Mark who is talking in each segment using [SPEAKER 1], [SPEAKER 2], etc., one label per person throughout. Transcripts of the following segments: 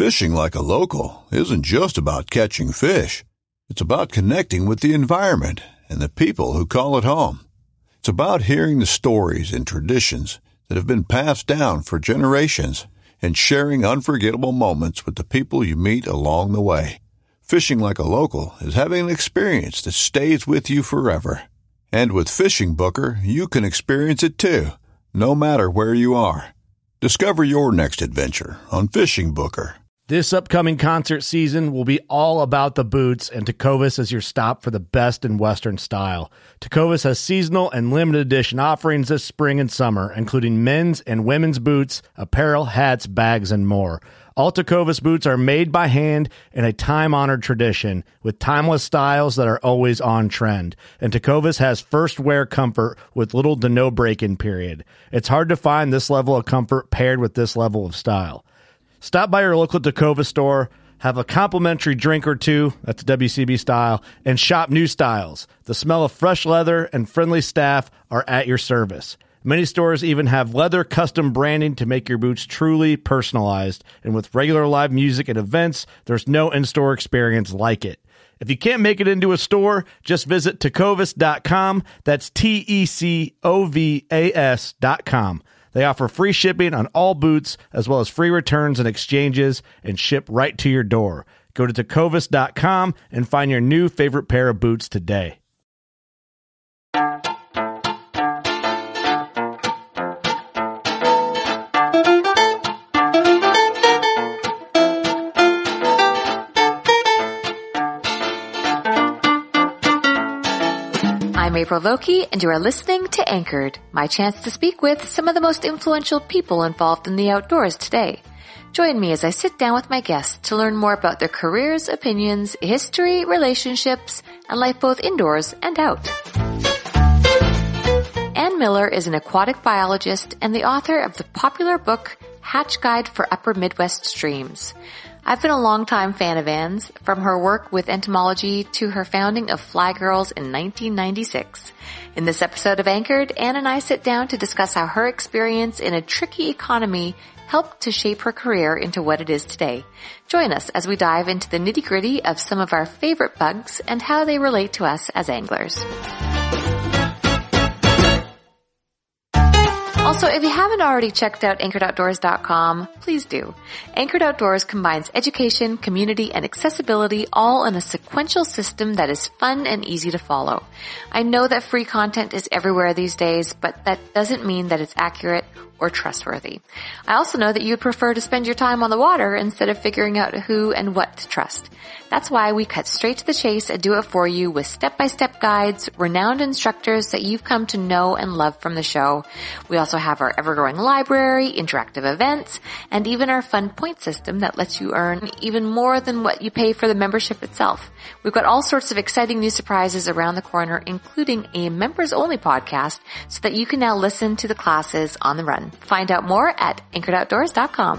[SPEAKER 1] Fishing like a local isn't just about catching fish. It's about connecting with the environment and the people who call it home. It's about hearing the stories and traditions that have been passed down for generations and sharing unforgettable moments with the people you meet along the way. Fishing like a local is having an experience that stays with you forever. And with Fishing Booker, you can experience it too, no matter where you are. Discover your next adventure on Fishing Booker.
[SPEAKER 2] This upcoming concert season will be all about the boots, and Tecovas is your stop for the best in Western style. Tecovas has seasonal and limited edition offerings this spring and summer, including men's and women's boots, apparel, hats, bags, and more. All Tecovas boots are made by hand in a time-honored tradition with timeless styles that are always on trend. And Tecovas has first wear comfort with little to no break-in period. It's hard to find this level of comfort paired with this level of style. Stop by your local Tecovas store, have a complimentary drink or two, that's WCB style, and shop new styles. The smell of fresh leather and friendly staff are at your service. Many stores even have leather custom branding to make your boots truly personalized. And with regular live music and events, there's no in-store experience like it. If you can't make it into a store, just visit tecovas.com. That's TECOVAS.com. They offer free shipping on all boots, as well as free returns and exchanges, and ship right to your door. Go to tecovas.com and find your new favorite pair of boots today.
[SPEAKER 3] I'm April Vokey, and you are listening to Anchored, my chance to speak with some of the most influential people involved in the outdoors today. Join me as I sit down with my guests to learn more about their careers, opinions, history, relationships, and life both indoors and out. Ann Miller is an aquatic biologist and the author of the popular book Hatch Guide for Upper Midwest Streams. I've been a longtime fan of Ann's, from her work with entomology to her founding of Fly Girls in 1996. In this episode of Anchored, Ann and I sit down to discuss how her experience in a tricky economy helped to shape her career into what it is today. Join us as we dive into the nitty-gritty of some of our favorite bugs and how they relate to us as anglers. Also, if you haven't already checked out AnchoredOutdoors.com, please do. Anchored Outdoors combines education, community, and accessibility all in a sequential system that is fun and easy to follow. I know that free content is everywhere these days, but that doesn't mean that it's accurate or trustworthy. I also know that you'd prefer to spend your time on the water instead of figuring out who and what to trust. That's why we cut straight to the chase and do it for you with step-by-step guides, renowned instructors that you've come to know and love from the show. We also have our ever-growing library, interactive events, and even our fun point system that lets you earn even more than what you pay for the membership itself. We've got all sorts of exciting new surprises around the corner, including a members-only podcast, so that you can now listen to the classes on the run. Find out more at AnchoredOutdoors.com.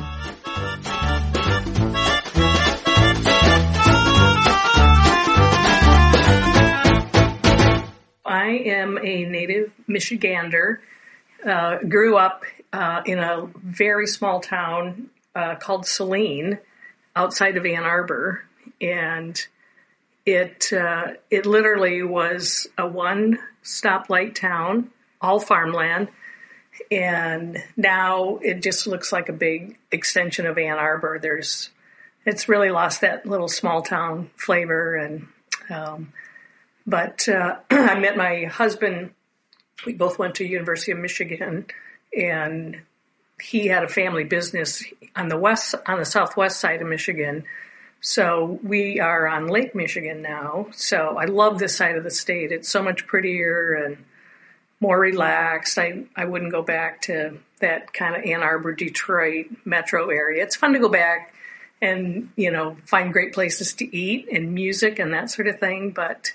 [SPEAKER 4] I am a native Michigander. Grew up in a very small town called Saline outside of Ann Arbor, and it literally was a one stoplight town, all farmland. And now it just looks like a big extension of Ann Arbor. It's really lost that little small town flavor. And, but I met my husband. We both went to University of Michigan, and he had a family business on the southwest side of Michigan. So we are on Lake Michigan now. So I love this side of the state. It's so much prettier and more relaxed. I wouldn't go back to that kind of Ann Arbor, Detroit metro area. It's fun to go back and, find great places to eat and music and that sort of thing. But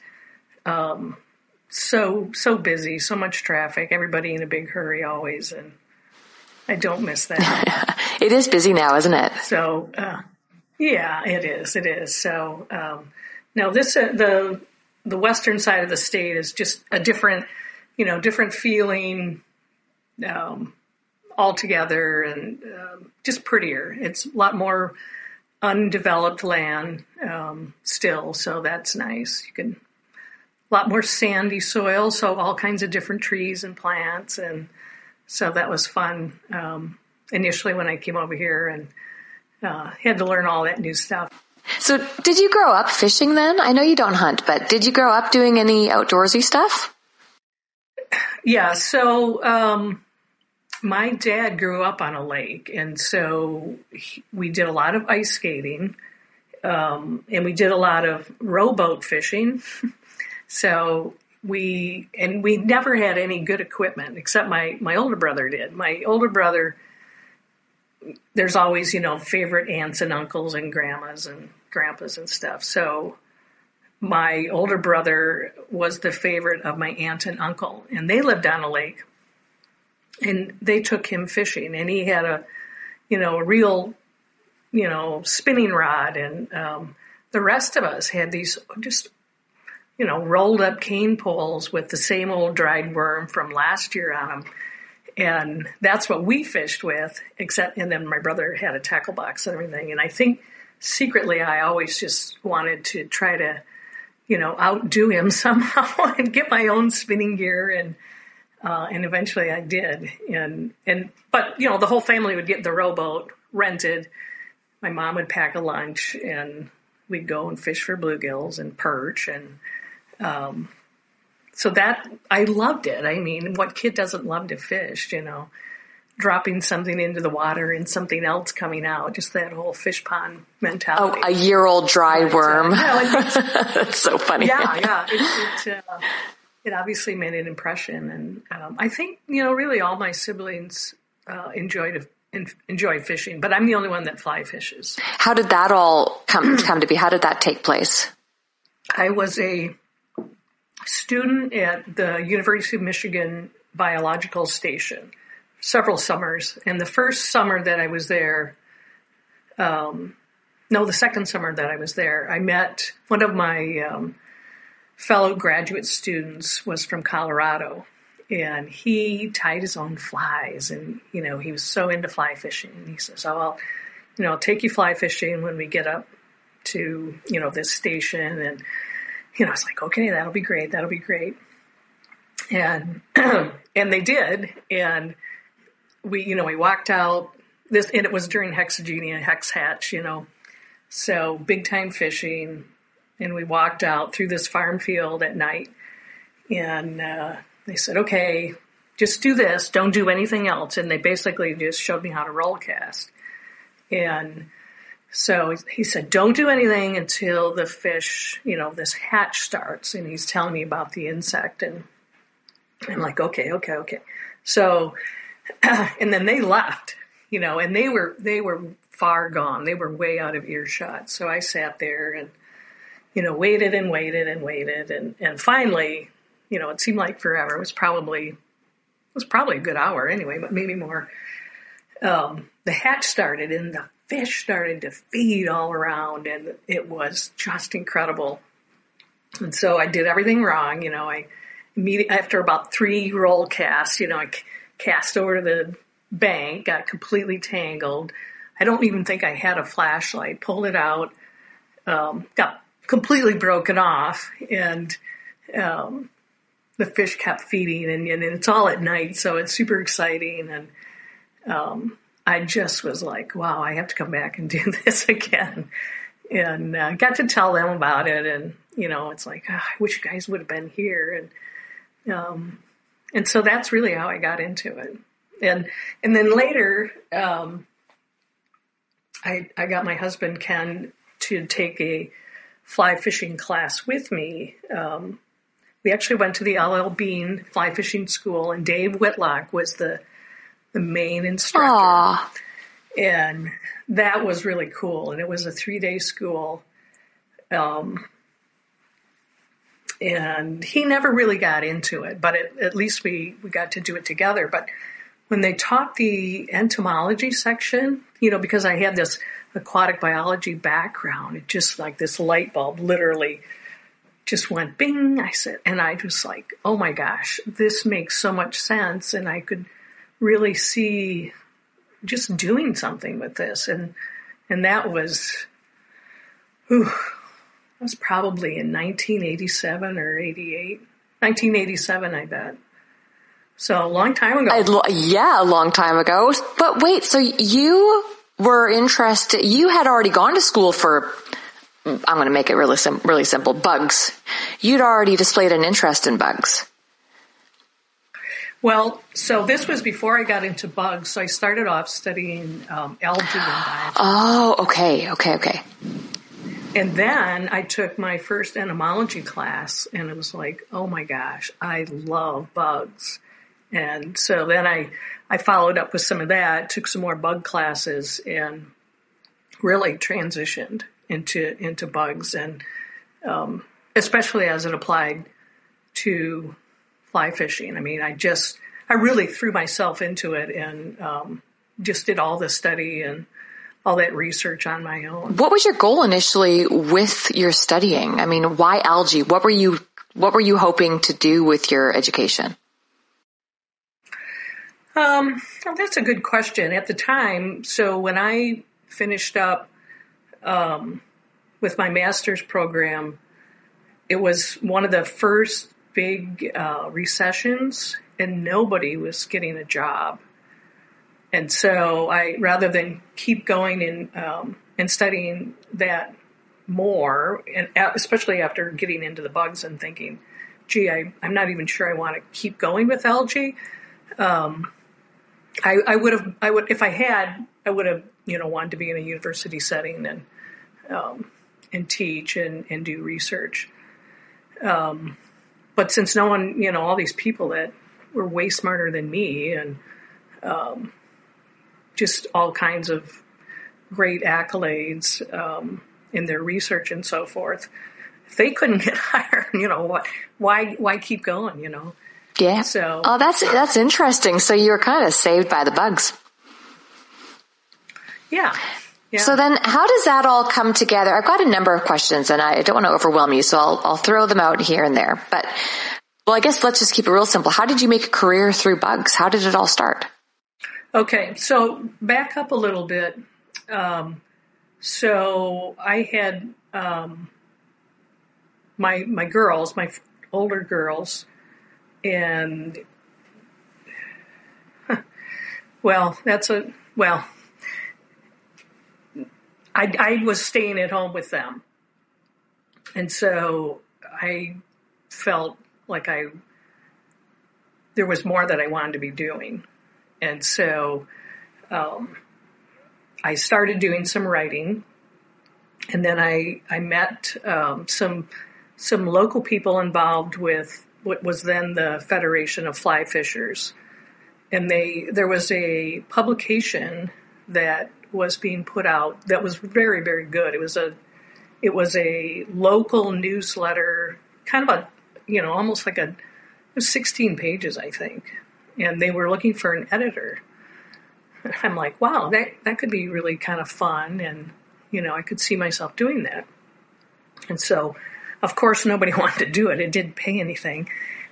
[SPEAKER 4] so busy, so much traffic, everybody in a big hurry always. And I don't miss that.
[SPEAKER 3] It is busy now, isn't it?
[SPEAKER 4] So, yeah, it is. It is. So, no, the western side of the state is just a different feeling altogether, and just prettier. It's a lot more undeveloped land still, so that's nice. You can a lot more sandy soil, so all kinds of different trees and plants, and so that was fun initially when I came over here and had to learn all that new stuff.
[SPEAKER 3] So did you grow up fishing then? I know you don't hunt, but did you grow up doing any outdoorsy stuff?
[SPEAKER 4] Yeah, so my dad grew up on a lake, and so we did a lot of ice skating, and we did a lot of rowboat fishing. So we never had any good equipment, except my older brother did. My older brother, there's always, favorite aunts and uncles and grandmas and grandpas and stuff. So my older brother was the favorite of my aunt and uncle, and they lived on a lake, and they took him fishing, and he had a real, spinning rod, and the rest of us had these just, rolled up cane poles with the same old dried worm from last year on them. And that's what we fished with, and then my brother had a tackle box and everything. And I think secretly I always just wanted to try to, outdo him somehow and get my own spinning gear. And eventually I did. But the whole family would get the rowboat rented. My mom would pack a lunch, and we'd go and fish for bluegills and perch. And so that, I loved it. I mean, what kid doesn't love to fish, dropping something into the water and something else coming out, just that whole fish pond mentality.
[SPEAKER 3] Oh, a year-old dry worm. That's so funny.
[SPEAKER 4] Yeah. It obviously made an impression. And I think, really all my siblings enjoy fishing, but I'm the only one that fly fishes.
[SPEAKER 3] How did that all come to be? How did that take place?
[SPEAKER 4] I was a student at the University of Michigan Biological Station several summers. And the first summer that I was there, the second summer that I was there, I met one of my fellow graduate students was from Colorado, and he tied his own flies, and, he was so into fly fishing. And he says, I'll take you fly fishing when we get up to, this station. And, I was like, okay, that'll be great. And, and they did. And we walked out and it was during Hexagenia, Hex Hatch, so big time fishing. And we walked out through this farm field at night, and they said, okay, just do this. Don't do anything else. And they basically just showed me how to roll cast. And so he said, don't do anything until the fish, this hatch starts. And he's telling me about the insect. And I'm like, okay. So, and then they left, and they were far gone. They were way out of earshot. So I sat there and, waited. And finally, it seemed like forever. It was probably a good hour anyway, but maybe more. The hatch started and the fish started to feed all around, and it was just incredible. And so I did everything wrong. I immediately, after about 3 roll casts, I cast over to the bank, got completely tangled. I don't even think I had a flashlight, pulled it out, got completely broken off, and the fish kept feeding, and it's all at night, so it's super exciting. And I just was like, wow, I have to come back and do this again. And got to tell them about it, and it's like, I wish you guys would have been here. And so that's really how I got into it. And then later, I got my husband Ken to take a fly fishing class with me. We actually went to the L.L. Bean fly fishing school, and Dave Whitlock was the main instructor.
[SPEAKER 3] Aww.
[SPEAKER 4] And that was really cool. And it was a 3-day school. And he never really got into it, but at least we got to do it together. But when they taught the entomology section, because I had this aquatic biology background, it just like this light bulb literally just went bing. And I was like, oh my gosh, this makes so much sense. And I could really see just doing something with this. And And that was probably in 1987 or 88. 1987, I bet. So a long time ago.
[SPEAKER 3] Yeah, a long time ago. But wait, so you were interested, you had already gone to school for, I'm going to make it really simple, bugs. You'd already displayed an interest in bugs.
[SPEAKER 4] Well, so this was before I got into bugs. So I started off studying algae and biology.
[SPEAKER 3] Oh, okay.
[SPEAKER 4] And then I took my first entomology class, and it was like, oh my gosh, I love bugs. And so then I followed up with some of that, took some more bug classes, and really transitioned into bugs, and especially as it applied to fly fishing. I mean, I really threw myself into it and just did all the study and all that research on my own.
[SPEAKER 3] What was your goal initially with your studying? I mean, why algae? What were you hoping to do with your education?
[SPEAKER 4] Well, that's a good question. At the time, so when I finished up with my master's program, it was one of the first big recessions, and nobody was getting a job. And so rather than keep going and studying that more, and especially after getting into the bugs and thinking, gee, I'm not even sure I want to keep going with algae. I would if I had, I would have, wanted to be in a university setting and teach and do research. But since no one, all these people that were way smarter than me and just all kinds of great accolades in their research and so forth, if they couldn't get hired, why keep going,
[SPEAKER 3] Yeah.
[SPEAKER 4] So,
[SPEAKER 3] that's interesting. So you were kind of saved by the bugs.
[SPEAKER 4] Yeah.
[SPEAKER 3] So then how does that all come together? I've got a number of questions and I don't want to overwhelm you, so I'll throw them out here and there. But, well, I guess let's just keep it real simple. How did you make a career through bugs? How did it all start?
[SPEAKER 4] Okay. So back up a little bit. So I had my girls, my older girls, and I was staying at home with them. And so I felt like there was more that I wanted to be doing. And so I started doing some writing, and then I met some local people involved with what was then the Federation of Fly Fishers. And there was a publication that was being put out that was very, very good. It was a local newsletter, kind of almost like it was 16 pages, I think. And they were looking for an editor. I'm like, wow, that could be really kind of fun. And, I could see myself doing that. And so, of course, nobody wanted to do it. It didn't pay anything.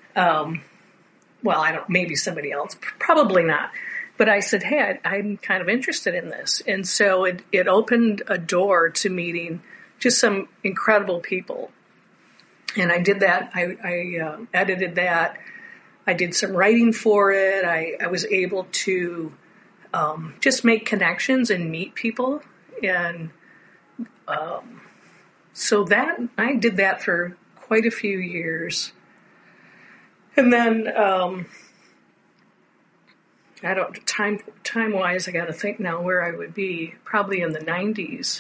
[SPEAKER 4] Maybe somebody else, probably not. But I said, hey, I'm kind of interested in this. And so it opened a door to meeting just some incredible people. And I did that. I edited that. I did some writing for it. I was able to just make connections and meet people. And so that I did that for quite a few years. And then time-wise, I got to think now where I would be, probably in the 90s.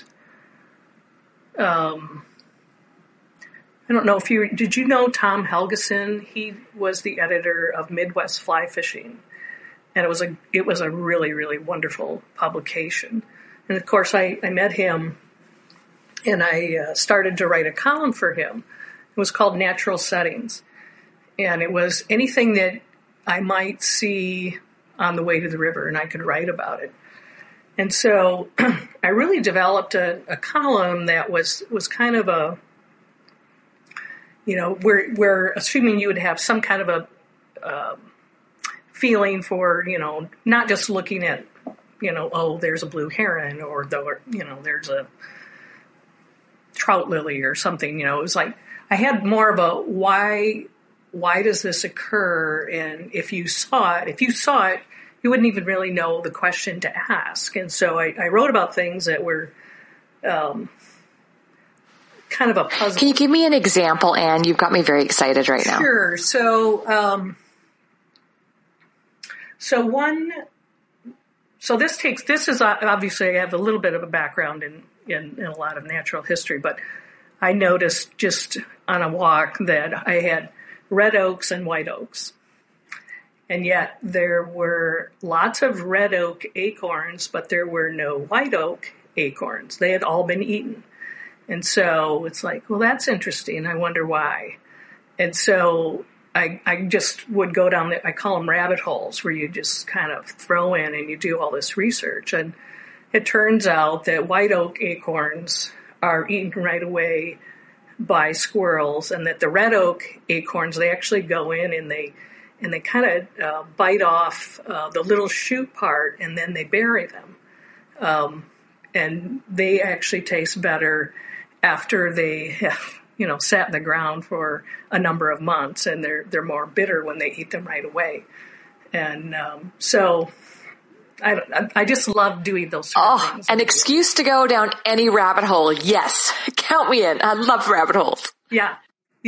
[SPEAKER 4] I don't know if did you know Tom Helgeson? He was the editor of Midwest Fly Fishing, and it was a really, really wonderful publication. And of course, I met him, and I started to write a column for him. It was called Natural Settings, and it was anything that I might see on the way to the river, and I could write about it. And so I really developed a column that was kind of a, we're assuming you would have some kind of a feeling for, not just looking at, oh, there's a blue heron, or there's a trout lily or something. It was like I had more of a why does this occur? And if you saw it, you wouldn't even really know the question to ask. And so I wrote about things that were kind of a puzzle.
[SPEAKER 3] Can you give me an example, Anne? You've got me very excited right now.
[SPEAKER 4] Sure. So this is obviously, I have a little bit of a background in a lot of natural history, but I noticed just on a walk that I had red oaks and white oaks. And yet there were lots of red oak acorns, but there were no white oak acorns. They had all been eaten. And so it's like, well, that's interesting. I wonder why. And so I just would go down I call them rabbit holes, where you just kind of throw in and you do all this research. And it turns out that white oak acorns are eaten right away by squirrels, and that the red oak acorns, they actually go in and they kind of bite off the little shoot part, and then they bury them. And they actually taste better after they have, sat in the ground for a number of months, and they're more bitter when they eat them right away. And so I just love doing those sort of things.
[SPEAKER 3] An excuse to go down any rabbit hole. Yes, count me in. I love rabbit holes.
[SPEAKER 4] Yeah.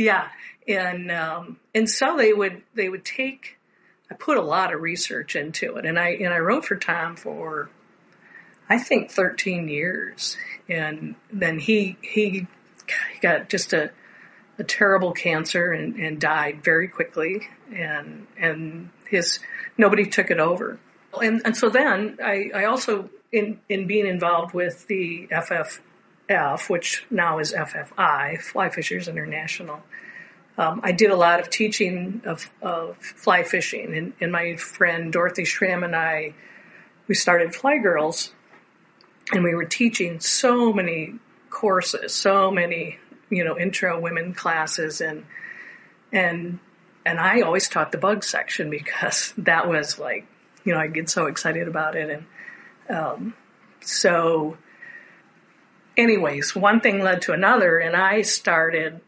[SPEAKER 4] And so they would take. I put a lot of research into it, and I wrote for Tom for, I think, 13 years, and then he got just a terrible cancer and died very quickly, and nobody took it over. And so then I also, in being involved with the FFF, which now is FFI, Fly Fishers International, I did a lot of teaching of fly fishing. And my friend Dorothy Schramm and I, we started Fly Girls, and we were teaching so many courses, so many, intro women classes, and I always taught the bug section, because that was like, I get so excited about it. And so anyways, one thing led to another, and I just started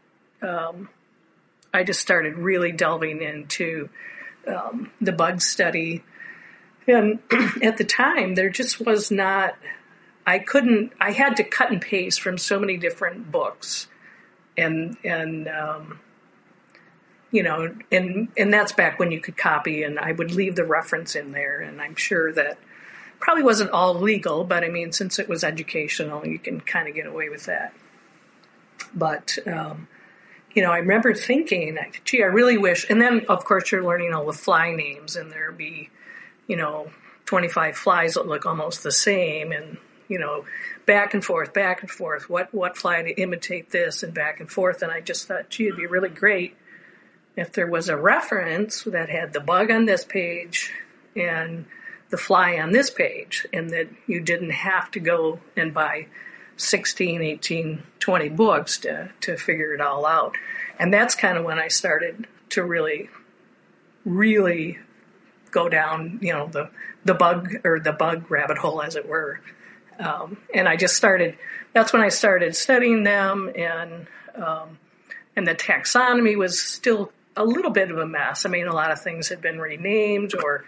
[SPEAKER 4] really delving into the bug study. And at the time, there just was not, I had to cut and paste from so many different books. And that's back when you could copy, and I would leave the reference in there. And I'm sure that probably wasn't all legal, but I mean, since it was educational, you can kind of get away with that. But, I remember thinking, gee, I really wish, and then of course you're learning all the fly names, and there'd be, 25 flies that look almost the same, and, back and forth, what fly to imitate this, and back and forth. And I just thought, gee, it'd be really great if there was a reference that had the bug on this page and the fly on this page, and that you didn't have to go and buy 16, 18, 20 books to figure it all out. And that's kind of when I started to really, really go down, the bug rabbit hole, as it were. And I just that's when I started studying them, and the taxonomy was still a little bit of a mess. I mean, a lot of things had been renamed, or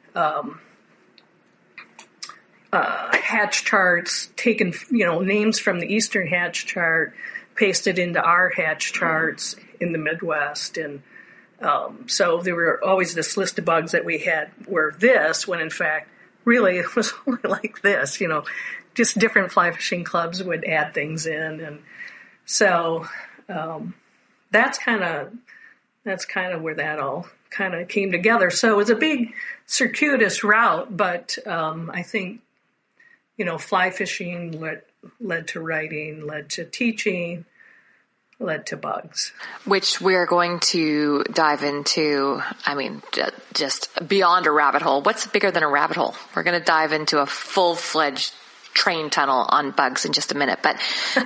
[SPEAKER 4] hatch charts, taken, names from the Eastern hatch chart, pasted into our hatch charts in the Midwest. And so there were always this list of bugs that we had were this, when in fact, really it was only like this, just different fly fishing clubs would add things in. And so that's kind of where that all kind of came together. So it was a big circuitous route, but I think, fly fishing led to writing, led to teaching, led to bugs.
[SPEAKER 3] Which we're going to dive into, just beyond a rabbit hole. What's bigger than a rabbit hole? We're going to dive into a full-fledged train tunnel on bugs in just a minute. But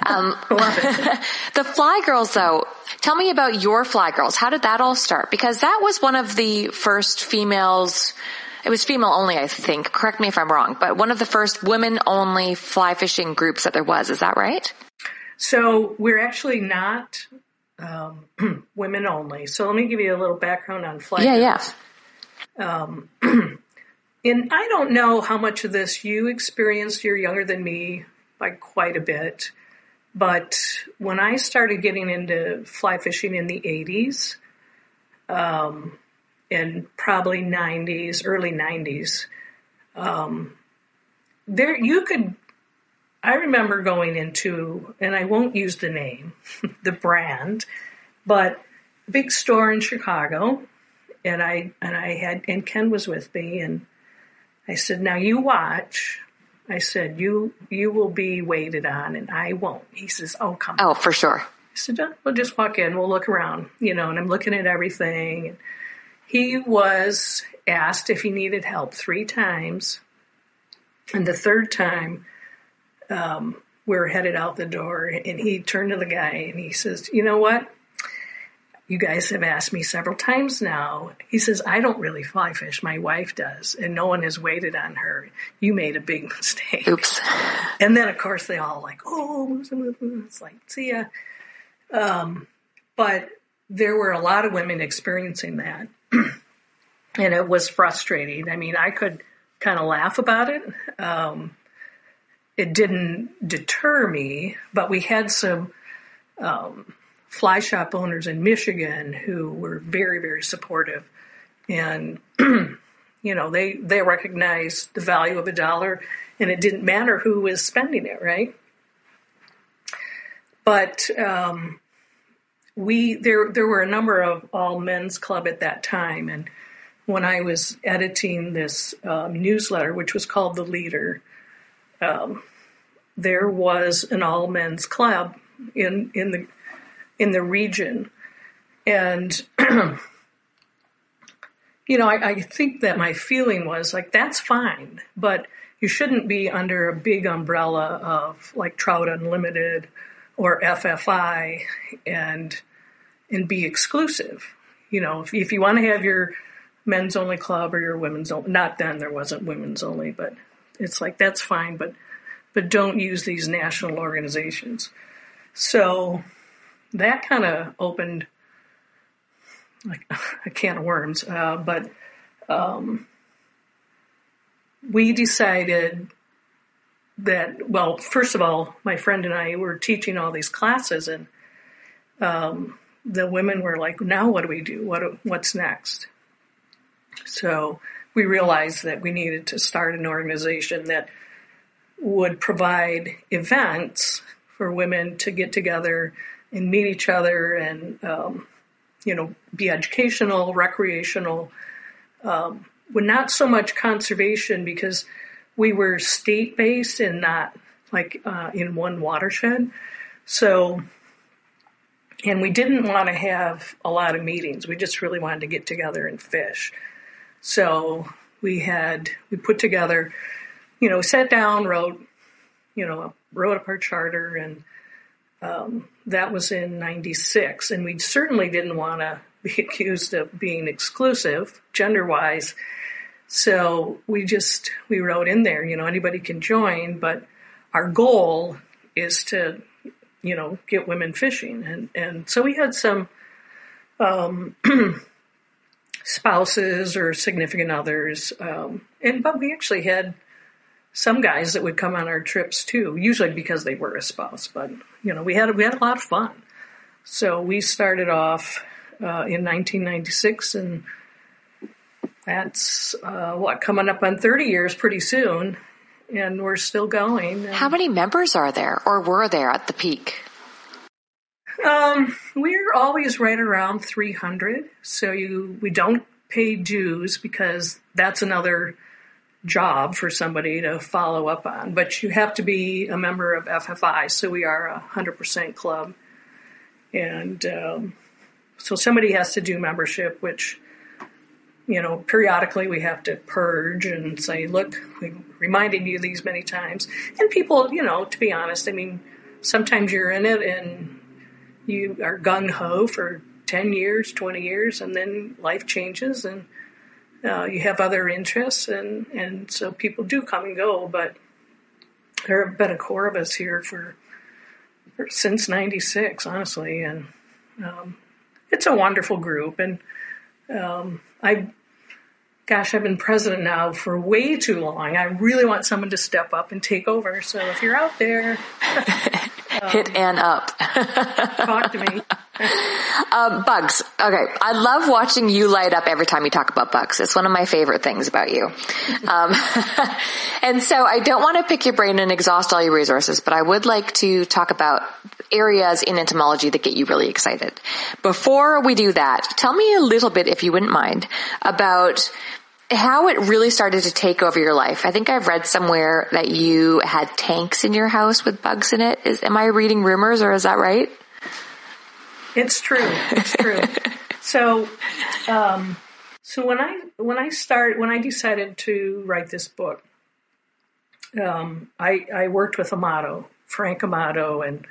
[SPEAKER 3] the Fly Girls, though, tell me about your Fly Girls. How did that all start? Because that was one of the first females it was female only, I think. Correct me if I'm wrong, but one of the first women only fly fishing groups that there was. Is that right?
[SPEAKER 4] So we're actually not women only. So let me give you a little background on fly.
[SPEAKER 3] Yeah.
[SPEAKER 4] And I don't know how much of this you experienced. You're younger than me by quite a bit. But when I started getting into fly fishing in the 80s, and probably 90s, early 90s, I remember going into, and I won't use the name, the brand, but a big store in Chicago, and Ken was with me, and I said, now you watch. I said, you will be waited on, and I won't. He says, oh, come on.
[SPEAKER 3] Oh, for sure.
[SPEAKER 4] I said, we'll just walk in, we'll look around, and I'm looking at everything. And he was asked if he needed help 3 times, and the third time, we're headed out the door, and he turned to the guy, and he says, you know what? You guys have asked me several times now. He says, I don't really fly fish. My wife does, and no one has waited on her. You made a big mistake.
[SPEAKER 3] Oops.
[SPEAKER 4] And then, of course, they all like, oh, it's like, see ya. But there were a lot of women experiencing that, and it was frustrating. I mean, I could kind of laugh about it. It didn't deter me, but we had some fly shop owners in Michigan who were very, very supportive. And, they recognized the value of $1, and it didn't matter who was spending it, right? But there were a number of all men's club at that time. And when I was editing this newsletter, which was called The Leader, there was an all men's club in the region. And, I think that my feeling was like, that's fine, but you shouldn't be under a big umbrella of like Trout Unlimited or FFI and be exclusive. If you want to have your men's only club or your women's only, not then there wasn't women's only, but it's like, that's fine, but don't use these national organizations. So that kind of opened like a can of worms. But we decided that, well, first of all, my friend and I were teaching all these classes, and the women were like, now what do we do? What's next? So we realized that we needed to start an organization that would provide events for women to get together and meet each other and, be educational, recreational, but not so much conservation because we were state-based and not like in one watershed. So, and we didn't want to have a lot of meetings. We just really wanted to get together and fish. So we put together, sat down, wrote up our charter, and that was in 96. And we certainly didn't want to be accused of being exclusive gender-wise. So we wrote in there, anybody can join, but our goal is to, get women fishing. And so we had some spouses or significant others. But we actually had some guys that would come on our trips too, usually because they were a spouse. But, we had a lot of fun. So we started off in 1996, and that's, coming up on 30 years pretty soon, and we're still going.
[SPEAKER 3] How many members are there, or were there at the peak?
[SPEAKER 4] We're always right around 300, so we don't pay dues because that's another job for somebody to follow up on, but you have to be a member of FFI, so we are a 100% club, and so somebody has to do membership, which periodically we have to purge and say, look, we reminded you these many times. And people, to be honest, sometimes you're in it and you are gung-ho for 10 years, 20 years, and then life changes and you have other interests, and so people do come and go, but there have been a core of us here since '96, honestly, and it's a wonderful group. And I've been president now for way too long. I really want someone to step up and take over. So if you're out there,
[SPEAKER 3] hit Ann up.
[SPEAKER 4] talk to me.
[SPEAKER 3] Bugs. Okay. I love watching you light up every time you talk about bugs. It's one of my favorite things about you. And so I don't want to pick your brain and exhaust all your resources, but I would like to talk about areas in entomology that get you really excited. Before we do that, tell me a little bit, if you wouldn't mind, about how it really started to take over your life. I think I've read somewhere that you had tanks in your house with bugs in it. Am I reading rumors, or is that right?
[SPEAKER 4] It's true. It's true. So when I decided to write this book, I worked with Amato, Frank Amato, and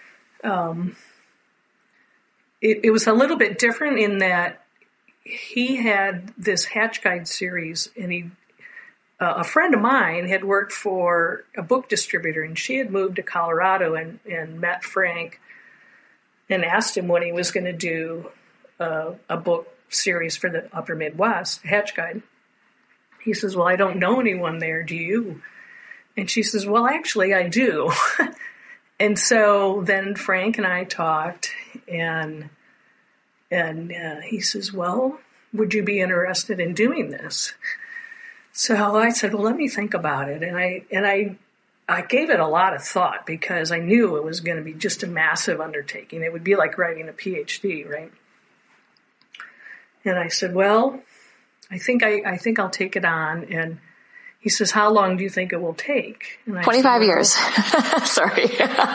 [SPEAKER 4] it was a little bit different in that he had this Hatch Guide series, and a friend of mine had worked for a book distributor, and she had moved to Colorado and met Frank and asked him when he was going to do a book series for the Upper Midwest, Hatch Guide. He says, well, I don't know anyone there. Do you? And she says, well, actually, I do. And so then Frank and I talked, and he says, well, would you be interested in doing this? So I said, well, let me think about it. And I gave it a lot of thought because I knew it was going to be just a massive undertaking. It would be like writing a PhD, right? And I said, well, I think I'll take it on. And he says, how long do you think it will take? And
[SPEAKER 3] 25 years. Sorry.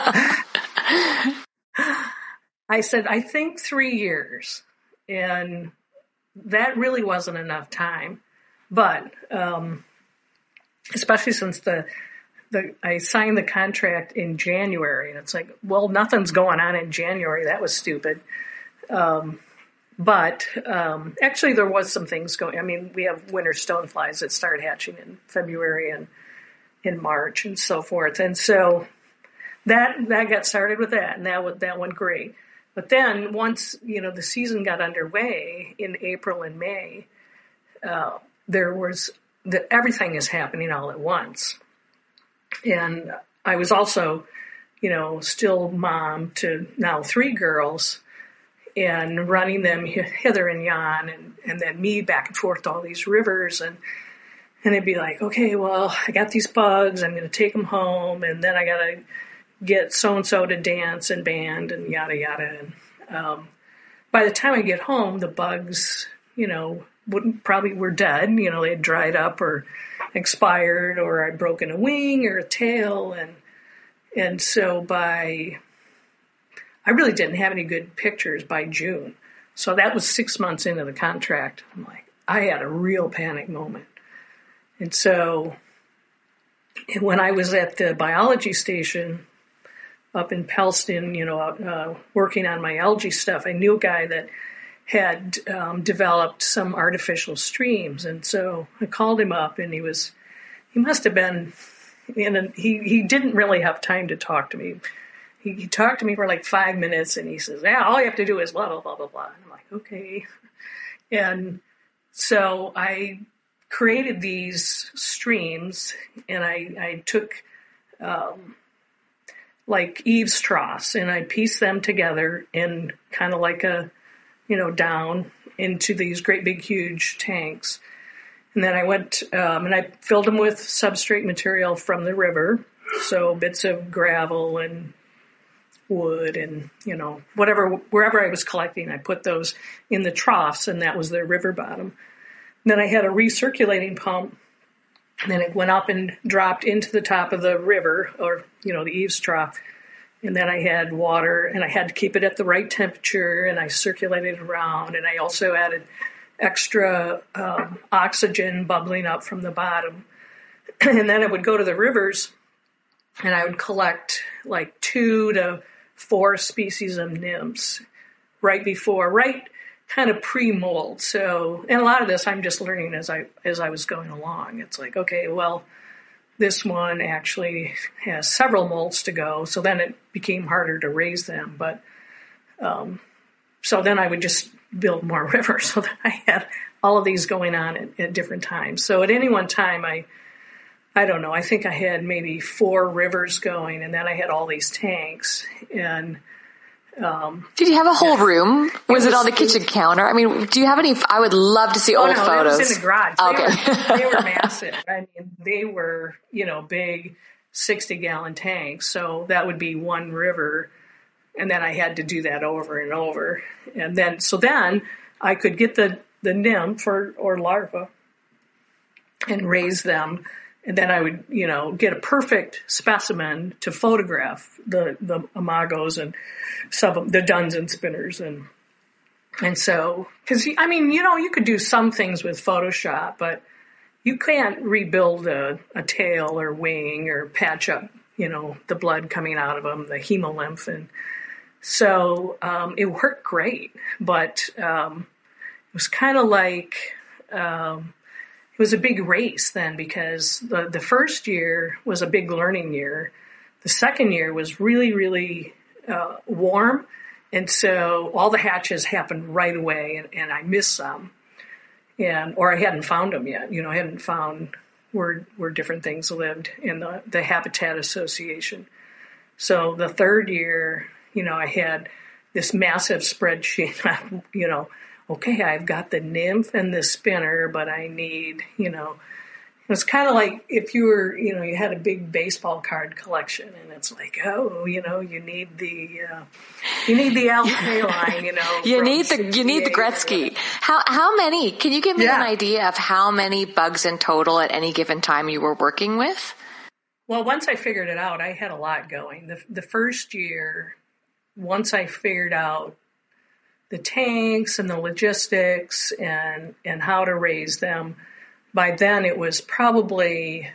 [SPEAKER 4] I said, I think 3 years. And that really wasn't enough time. But especially since I signed the contract in January, and it's like, well, nothing's going on in January. That was stupid. But actually, there was some things going. I mean, we have winter stoneflies that start hatching in February and in March and so forth. And so that got started with that, and that went great. But then once the season got underway in April and May, everything is happening all at once. And I was also, still mom to now 3 girls and running them hither and yon, and then me back and forth to all these rivers. And it'd be like, okay, well, I got these bugs. I'm going to take them home. And then I got to get so-and-so to dance and band and yada, yada. And by the time I get home, the bugs, probably were dead. They had dried up or expired, or I'd broken a wing or a tail. And so I really didn't have any good pictures by June. So that was 6 months into the contract. I'm like, I had a real panic moment. And so when I was at the biology station up in Pellston, working on my algae stuff, I knew a guy that had developed some artificial streams. And so I called him up, and he must have been, he didn't really have time to talk to me. He talked to me for like 5 minutes, and he says, yeah, all you have to do is blah, blah, blah, blah, blah. And I'm like, okay. And so I created these streams, and I took like eaves troughs, and I pieced them together in kind of like a, down into these great big huge tanks. And then I went and I filled them with substrate material from the river, so bits of gravel and wood and, wherever I was collecting, I put those in the troughs, and that was their river bottom. Then I had a recirculating pump, and then it went up and dropped into the top of the river, or, the eaves trough. And then I had water, and I had to keep it at the right temperature, and I circulated it around, and I also added extra oxygen bubbling up from the bottom. And then I would go to the rivers, and I would collect like 2 to 4 species of nymphs right kind of pre-mold. So, and a lot of this I'm just learning as I was going along. It's like, okay, well, this one actually has several molds to go. So then it became harder to raise them. But so then I would just build more rivers so that I had all of these going on at different times. So at any one time, I don't know, I think I had maybe 4 rivers going, and then I had all these tanks. And
[SPEAKER 3] did you have a whole room? Was it on the kitchen counter? I mean, do you have any? I would love to see old photos.
[SPEAKER 4] It was in the garage.
[SPEAKER 3] Okay.
[SPEAKER 4] They were massive. I mean, they were, big 60-gallon tanks. So that would be one river. And then I had to do that over and over. And then I could get the nymph or larva and raise them. And then I would, get a perfect specimen to photograph the imagos and some of the duns and spinners. And so, because, I mean, you could do some things with Photoshop, but you can't rebuild a tail or wing or patch up, the blood coming out of them, the hemolymph. And so it worked great, but it was kind of like... it was a big race then, because the first year was a big learning year. The second year was really, really warm. And so all the hatches happened right away, and I missed some. Or I hadn't found them yet. I hadn't found where different things lived in the Habitat Association. So the third year, I had this massive spreadsheet, okay, I've got the nymph and the spinner, but I need, it's kind of like if you were, you had a big baseball card collection, and it's like, you need the LK line,
[SPEAKER 3] You need the Gretzky. How many? Can you give me an idea of how many bugs in total at any given time you were working with?
[SPEAKER 4] Well, once I figured it out, I had a lot going. The first year, once I figured out the tanks and the logistics and how to raise them, by then it was probably,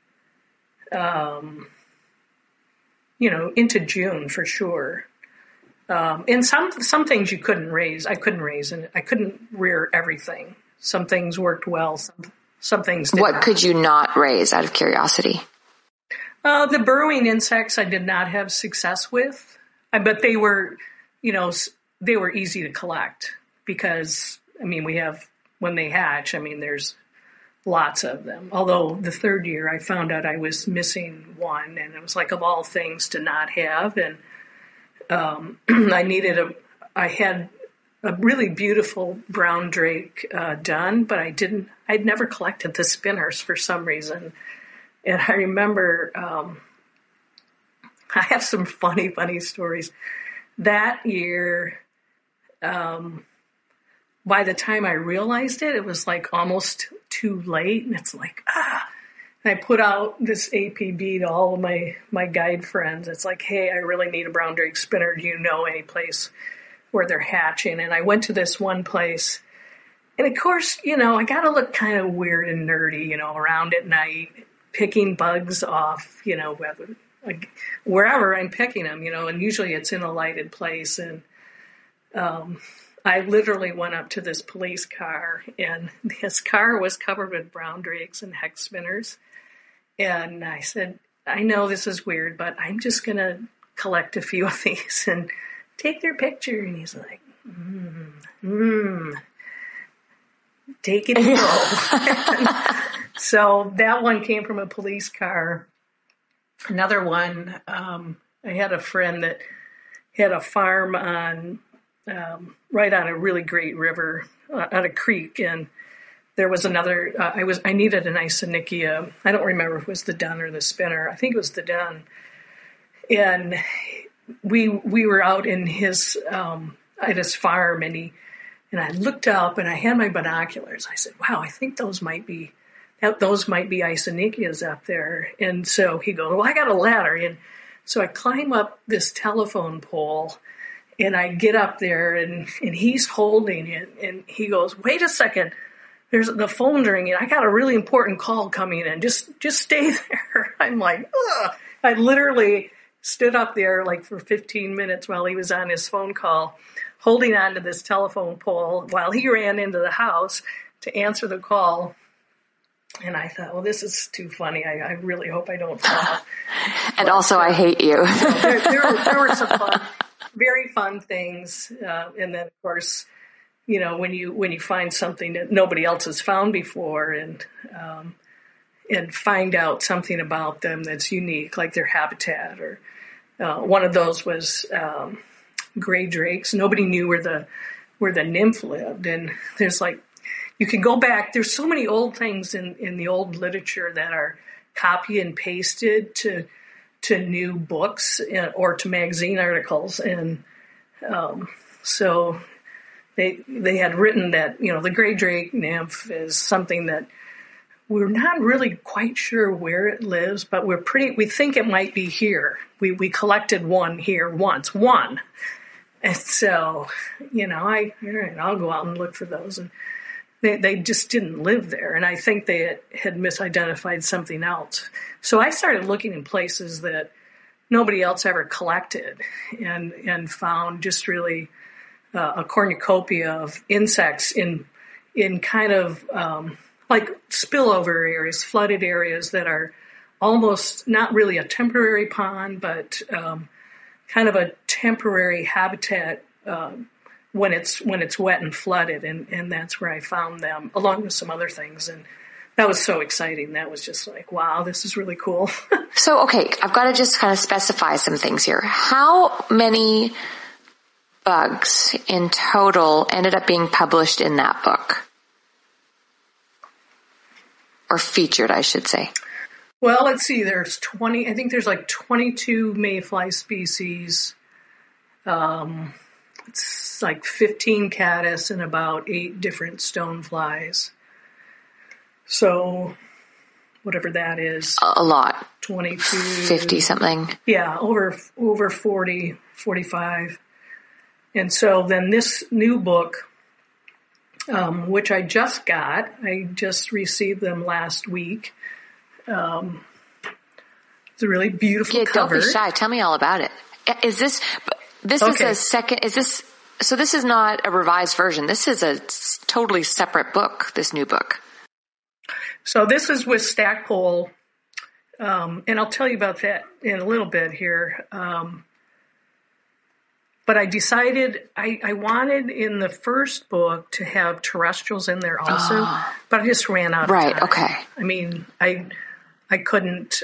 [SPEAKER 4] into June for sure. And some things you couldn't raise. I couldn't raise, and I couldn't rear everything. Some things worked well. Some things did
[SPEAKER 3] What
[SPEAKER 4] not.
[SPEAKER 3] could you not raise, out of curiosity?
[SPEAKER 4] The burrowing insects I did not have success with, but they were, they were easy to collect because, when they hatch, there's lots of them. Although the third year I found out I was missing one, and it was like, of all things to not have. And I had a really beautiful brown drake done, but I'd never collected the spinners for some reason. And I remember, I have some funny stories. That year, by the time I realized it was like almost too late. And it's like, And I put out this APB to all of my guide friends. It's like, hey, I really need a brown drake spinner. Do you know any place where they're hatching? And I went to this one place. And of course, I got to look kind of weird and nerdy, around at night, picking bugs off, wherever I'm picking them, and usually it's in a lighted place. And I literally went up to this police car, and this car was covered with brown drakes and hex spinners. And I said, I know this is weird, but I'm just going to collect a few of these and take their picture. And he's like, take it and go. So that one came from a police car. Another one, I had a friend that had a farm on right on a really great river, on a creek, and there was another. I needed an Isonychia. I don't remember if it was the dun or the spinner. I think it was the dun. And we were out in his at his farm, and I looked up and I had my binoculars. I said, "Wow, I think those might be Isonychias up there." And so he goes, "Well, I got a ladder," and so I climb up this telephone pole. And I get up there, and he's holding it, and he goes, "Wait a second, there's the phone's ringing. I got a really important call coming in. Just stay there." I'm like, ugh. I literally stood up there like for 15 minutes while he was on his phone call, holding on to this telephone pole while he ran into the house to answer the call. And I thought, well, this is too funny. I really hope I don't fall.
[SPEAKER 3] And also, I hate you.
[SPEAKER 4] there were some very fun things. And then, of course, when you find something that nobody else has found before and find out something about them that's unique, like their habitat, or one of those was gray drakes. Nobody knew where the nymph lived, and there's you can go back. There's so many old things in the old literature that are copy and pasted to new books or to magazine articles, and so they had written that the gray drake nymph is something that we're not really quite sure where it lives, but we think it might be here. We collected one here once, and so I'll go out and look for those, and they just didn't live there, and I think they had misidentified something else. So I started looking in places that nobody else ever collected, and found just really a cornucopia of insects in kind of like spillover areas, flooded areas that are almost not really a temporary pond, but kind of a temporary habitat when it's wet and flooded, and that's where I found them, along with some other things, and that was so exciting. That was just like, wow, this is really cool.
[SPEAKER 3] So, okay, I've got to just kind of specify some things here. How many bugs in total ended up being published in that book? Or featured, I should say.
[SPEAKER 4] Well, let's see. There's 20. I think there's 22 mayfly species. It's 15 caddis and about 8 different stoneflies. So, whatever that is.
[SPEAKER 3] A lot.
[SPEAKER 4] 22.
[SPEAKER 3] 50 something.
[SPEAKER 4] Yeah, over 40, 45. And so then this new book, which I just got. I just received them last week. It's a really beautiful cover.
[SPEAKER 3] Don't be shy. Tell me all about it. Is this okay. Is a second, so this is not a revised version. This is a totally separate book, this new book.
[SPEAKER 4] So this is with Stackpole, and I'll tell you about that in a little bit here. But I decided I wanted in the first book to have terrestrials in there also, but I just ran out of time.
[SPEAKER 3] Right, okay.
[SPEAKER 4] I mean, I couldn't,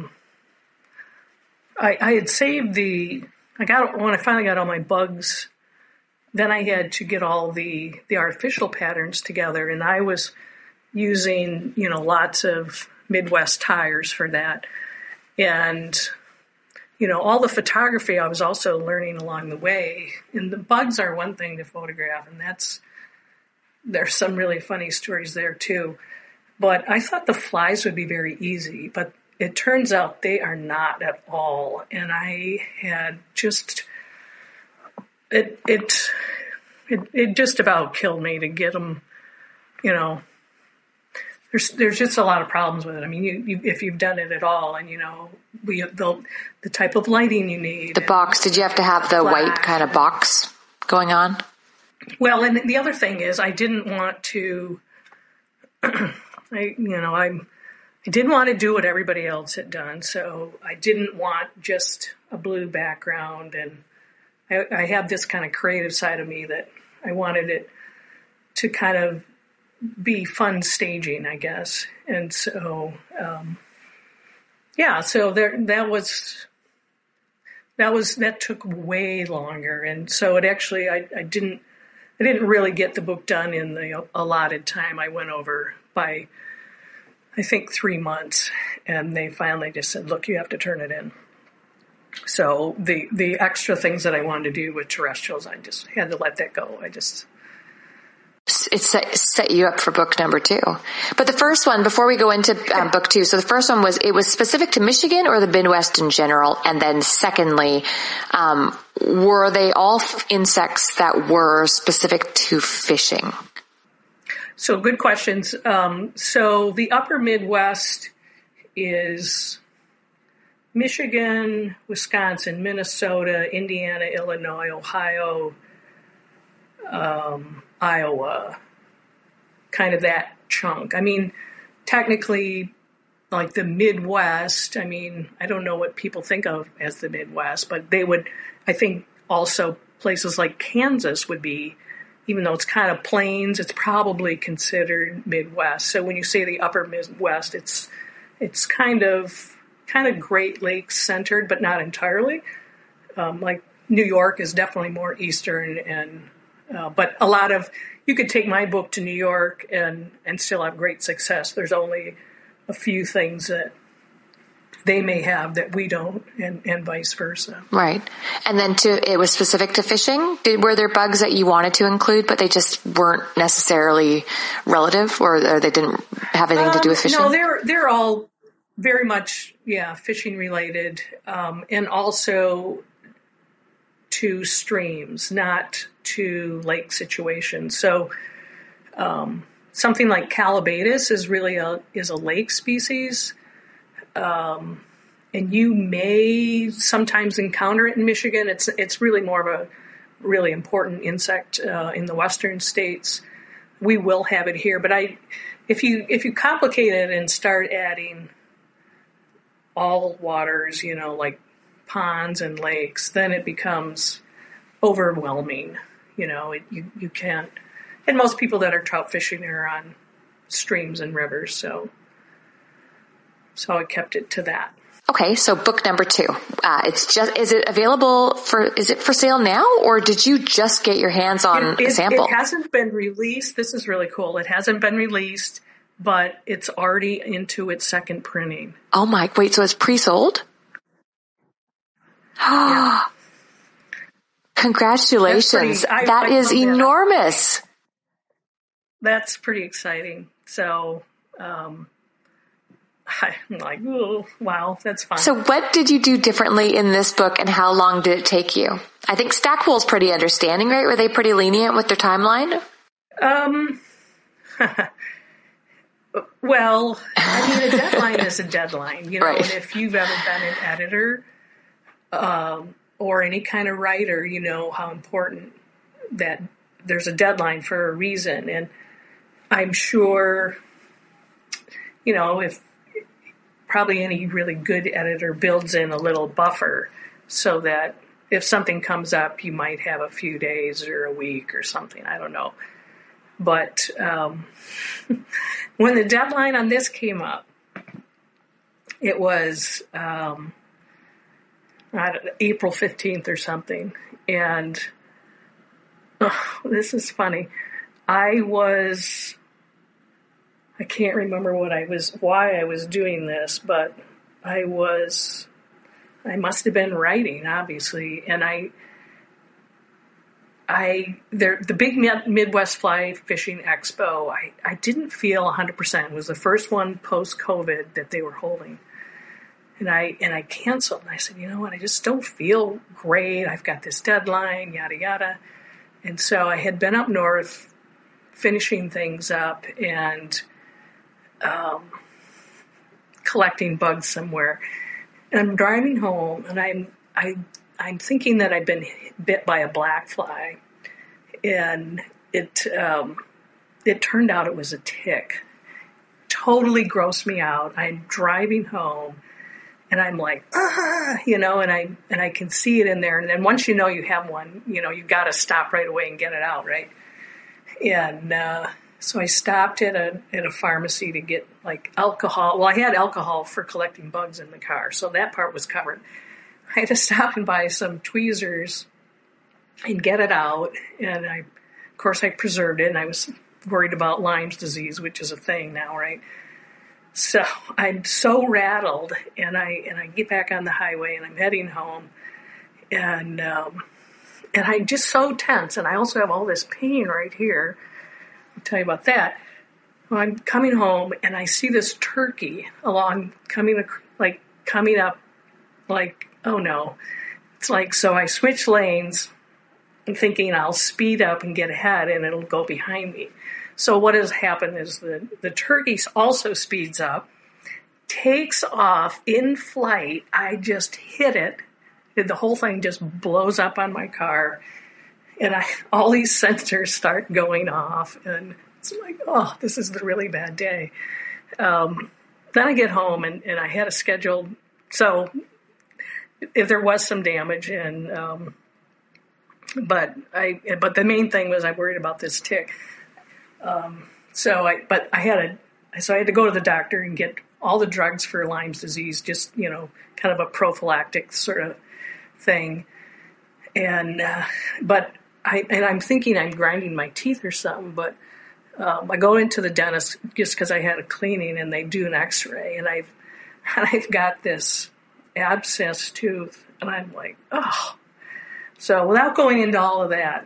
[SPEAKER 4] I had saved when I finally got all my bugs, then I had to get all the artificial patterns together, and I was using, lots of Midwest tires for that. And all the photography I was also learning along the way. And the bugs are one thing to photograph, and there's some really funny stories there too. But I thought the flies would be very easy, but it turns out they are not at all. And I had just, it just about killed me to get them, There's just a lot of problems with it. I mean, if you've done it at all, and the type of lighting you need.
[SPEAKER 3] The box. Did you have to have the white kind of box going on?
[SPEAKER 4] Well, and the other thing is, I didn't want to. I didn't want to do what everybody else had done, so I didn't want just a blue background, and I have this kind of creative side of me that I wanted it to kind of be fun staging, I guess. And so, so that took way longer. And so it actually, I didn't really get the book done in the allotted time. I went over by, I think, 3 months, and they finally just said, look, you have to turn it in. So the extra things that I wanted to do with terrestrials, I just had to let that go. It
[SPEAKER 3] set you up for book number 2. But the first one, before we go into book 2, so the first one was specific to Michigan or the Midwest in general? And then secondly, were they all insects that were specific to fishing?
[SPEAKER 4] So good questions. So the upper Midwest is Michigan, Wisconsin, Minnesota, Indiana, Illinois, Ohio, Iowa, kind of that chunk. I mean, technically, like the Midwest, I mean, I don't know what people think of as the Midwest, but they would, I think also places like Kansas would be, even though it's kind of plains, it's probably considered Midwest. So when you say the upper Midwest, it's kind of Great Lakes centered, but not entirely. Like New York is definitely more eastern, and but a lot of, you could take my book to New York and still have great success. There's only a few things that they may have that we don't, and vice versa.
[SPEAKER 3] Right. And then it was specific to fishing? Were there bugs that you wanted to include, but they just weren't necessarily relative, or they didn't have anything to do with fishing?
[SPEAKER 4] No, they're all very much, fishing related, and also to streams, not to lake situations. So, something like Callibaetis is really a lake species. And you may sometimes encounter it in Michigan. It's really more of a really important insect in the western states. We will have it here, but if you complicate it and start adding all waters, like ponds and lakes, then it becomes overwhelming. You can't. And most people that are trout fishing are on streams and rivers, so I kept it to that.
[SPEAKER 3] Okay, so book number 2. Is it for sale now, or did you just get your hands on a sample?
[SPEAKER 4] It hasn't been released. This is really cool. It hasn't been released, but it's already into its second printing.
[SPEAKER 3] Oh my, wait, so it's pre-sold?
[SPEAKER 4] Yeah.
[SPEAKER 3] Congratulations. That is enormous.
[SPEAKER 4] That's pretty exciting. So, I'm like, oh, wow, that's fun.
[SPEAKER 3] So what did you do differently in this book, and how long did it take you? I think Stackpole's pretty understanding, right? Were they pretty lenient with their timeline?
[SPEAKER 4] Well, I mean, a deadline is a deadline,
[SPEAKER 3] right.
[SPEAKER 4] And if you've ever been an editor, or any kind of writer, you know how important that there's a deadline for a reason. And I'm sure, if probably any really good editor builds in a little buffer so that if something comes up, you might have a few days or a week or something. I don't know. But when the deadline on this came up, it was April 15th or something. And this is funny. I can't remember why I was doing this, but I must have been writing, obviously. And the big Midwest Fly Fishing Expo, I didn't feel 100%. It was the first one post-COVID that they were holding. And I canceled. And I said, you know what, I just don't feel great. I've got this deadline, yada, yada. And so I had been up north finishing things up and collecting bugs somewhere. And I'm driving home, and I'm thinking that I've been bit by a black fly, and it turned out it was a tick. Totally grossed me out. I'm driving home, and I'm like, and I can see it in there. And then once you know you have one, you've got to stop right away and get it out, right? And so I stopped at a pharmacy to get like alcohol. Well, I had alcohol for collecting bugs in the car, so that part was covered. I had to stop and buy some tweezers and get it out. And of course I preserved it, and I was worried about Lyme's disease, which is a thing now, right? So I'm so rattled, and I get back on the highway, and I'm heading home, and I'm just so tense, and I also have all this pain right here. I'll tell you about that. Well, I'm coming home, and I see this turkey coming up, like, oh no. It's like, so I switch lanes and thinking I'll speed up and get ahead and it'll go behind me. So what has happened is the turkey also speeds up, takes off in flight. I just hit it. The whole thing just blows up on my car. And all these sensors start going off. And it's like, oh, this is a really bad day. Then I get home and I had a scheduled. So if there was some damage, and but the main thing was I worried about this tick. So I had to go to the doctor and get all the drugs for Lyme's disease, just, kind of a prophylactic sort of thing. And, I'm thinking I'm grinding my teeth or something, but, I go into the dentist just because I had a cleaning, and they do an x-ray, and I've got this abscess tooth, and I'm like, oh. So without going into all of that,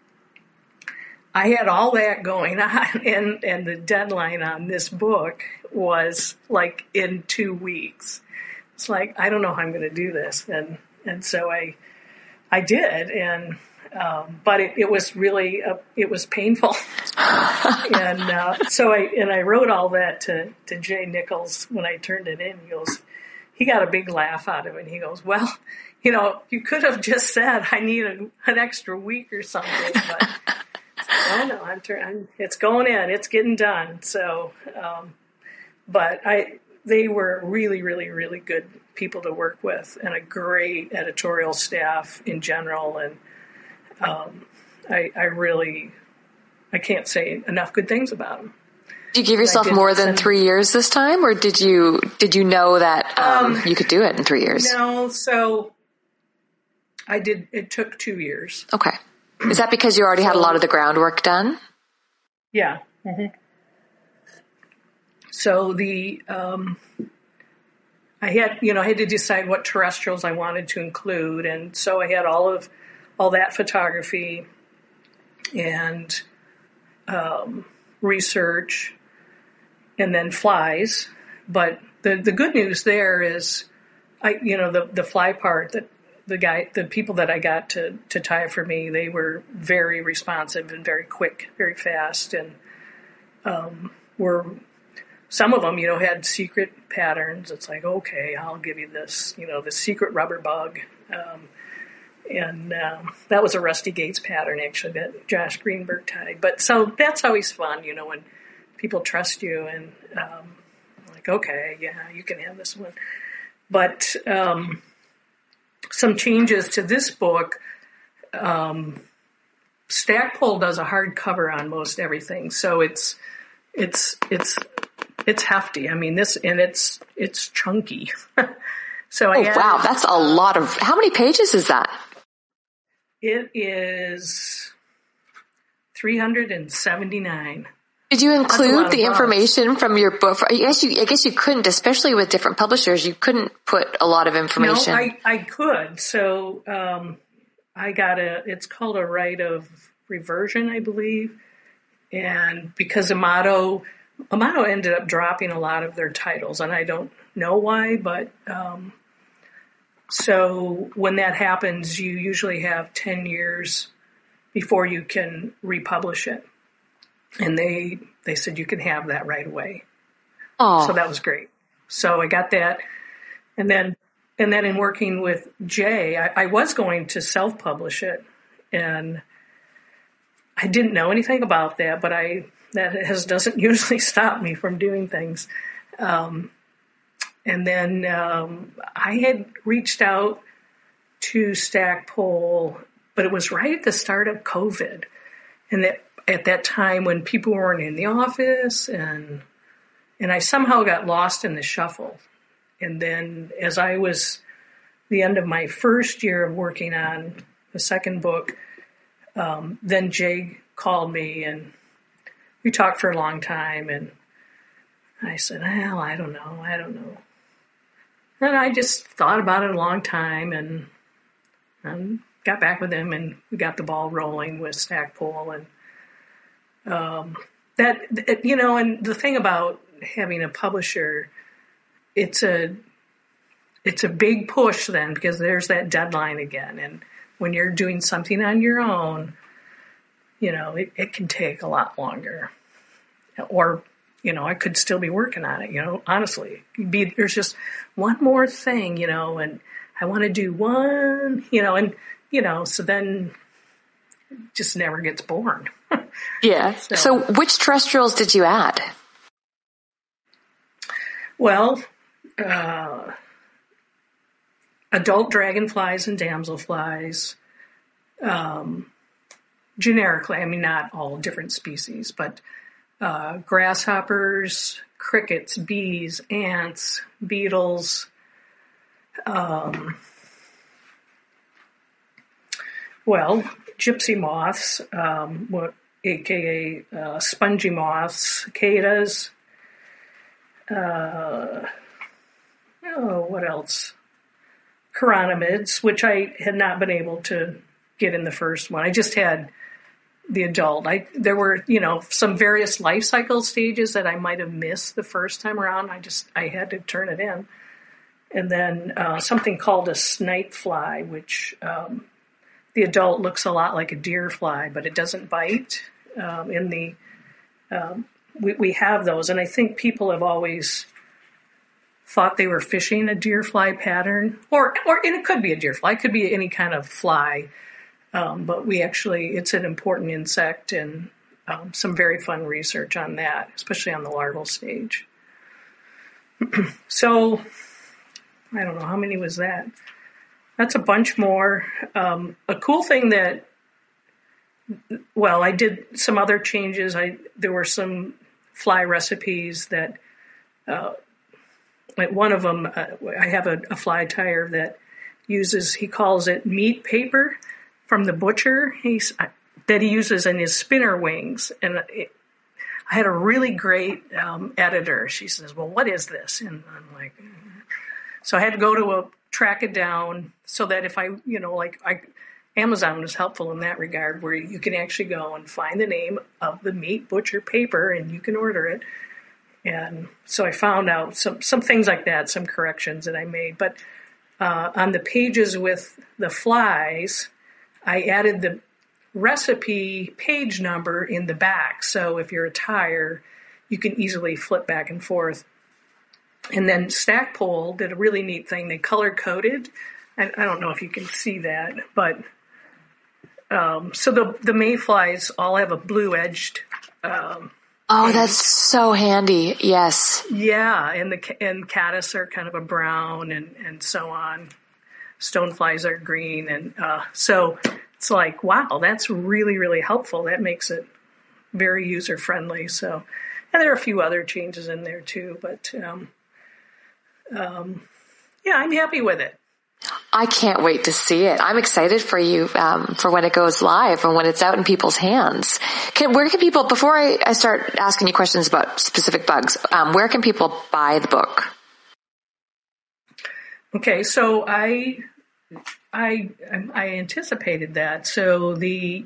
[SPEAKER 4] I had all that going on, and the deadline on this book was like in 2 weeks. It's like, I don't know how I'm going to do this. And so I did. And, but it was really, it was painful. And, so I wrote all that to Jay Nichols when I turned it in. He got a big laugh out of it. And he goes, well, you could have just said I need an extra week or something, but oh no, it's going in, it's getting done. So, but they were really, really, really good people to work with, and a great editorial staff in general. And I can't say enough good things about them.
[SPEAKER 3] Did you give yourself more than 3 years this time, or did you know that you could do it in 3 years?
[SPEAKER 4] No, so I did. It took 2 years.
[SPEAKER 3] Okay. Is that because you already had a lot of the groundwork done?
[SPEAKER 4] Yeah. Mm-hmm. So I had to decide what terrestrials I wanted to include, and so I had all that photography and research, and then flies. But the good news there is, the fly part that. The people that I got to tie for me, they were very responsive and very quick, very fast, and some of them, had secret patterns. It's like, okay, I'll give you this, the secret rubber bug, and that was a Rusty Gates pattern actually that Josh Greenberg tied. But so that's always fun, when people trust you, and like, okay, yeah, you can have this one, but. Some changes to this book. Stackpole does a hardcover on most everything, so it's hefty. I mean, it's chunky. So
[SPEAKER 3] wow, that's a lot of. How many pages is that?
[SPEAKER 4] It is 379.
[SPEAKER 3] Did you include the information from your book? I guess you couldn't, especially with different publishers. You couldn't put a lot of information.
[SPEAKER 4] No, I could. So I got it's called a right of reversion, I believe. And because Amato ended up dropping a lot of their titles, and I don't know why, but so when that happens, you usually have 10 years before you can republish it. And they said you can have that right away.
[SPEAKER 3] Oh.
[SPEAKER 4] So that was great. So I got that. And then in working with Jay, I was going to self-publish it, and I didn't know anything about that, but doesn't usually stop me from doing things. And then I had reached out to Stackpole, but it was right at the start of COVID, and at that time when people weren't in the office, and I somehow got lost in the shuffle. And then as I was the end of my first year of working on the second book, then Jay called me, and we talked for a long time, and I said, well, I don't know. And I just thought about it a long time, and got back with him, and we got the ball rolling with Stackpole. And and the thing about having a publisher, it's a big push then, because there's that deadline again. And when you're doing something on your own, it can take a lot longer, or I could still be working on it, honestly. There's just one more thing, and I want to do one, so then it just never gets born.
[SPEAKER 3] Yeah. So which terrestrials did you add?
[SPEAKER 4] Well, adult dragonflies and damselflies, generically, I mean, not all different species, but grasshoppers, crickets, bees, ants, beetles, gypsy moths, aka spongy moths, cicadas. What else? Chironomids, which I had not been able to get in the first one. I just had the adult. There were, some various life cycle stages that I might have missed the first time around. I had to turn it in. And then something called a snipe fly, which the adult looks a lot like a deer fly, but it doesn't bite. We have those, and I think people have always thought they were fishing a deer fly pattern, or and it could be a deer fly, it could be any kind of fly, but it's an important insect, and some very fun research on that, especially on the larval stage. So, I don't know, how many was that? That's a bunch more. A cool thing I did some other changes. There were some fly recipes that, like one of them, I have a fly tire that he calls it meat paper from the butcher that he uses in his spinner wings. And I had a really great editor. She says, well, what is this? And I'm like, so I had to go to track it down so that if Amazon was helpful in that regard, where you can actually go and find the name of the meat butcher paper and you can order it. And so I found out some things like that, some corrections that I made. But on the pages with the flies, I added the recipe page number in the back. So if you're a tire, you can easily flip back and forth. And then Stackpole did a really neat thing. They color-coded. I don't know if you can see that, but so the mayflies all have a blue-edged.
[SPEAKER 3] That's so handy. Yes.
[SPEAKER 4] Yeah, and caddis are kind of a brown, and so on. Stoneflies are green, and so it's like, wow, that's really, really helpful. That makes it very user-friendly. So, and there are a few other changes in there too, but yeah, I'm happy with it.
[SPEAKER 3] I can't wait to see it. I'm excited for you for when it goes live and when it's out in people's hands. Where can people, before I start asking you questions about specific bugs, where can people buy the book?
[SPEAKER 4] Okay, so I anticipated that. So the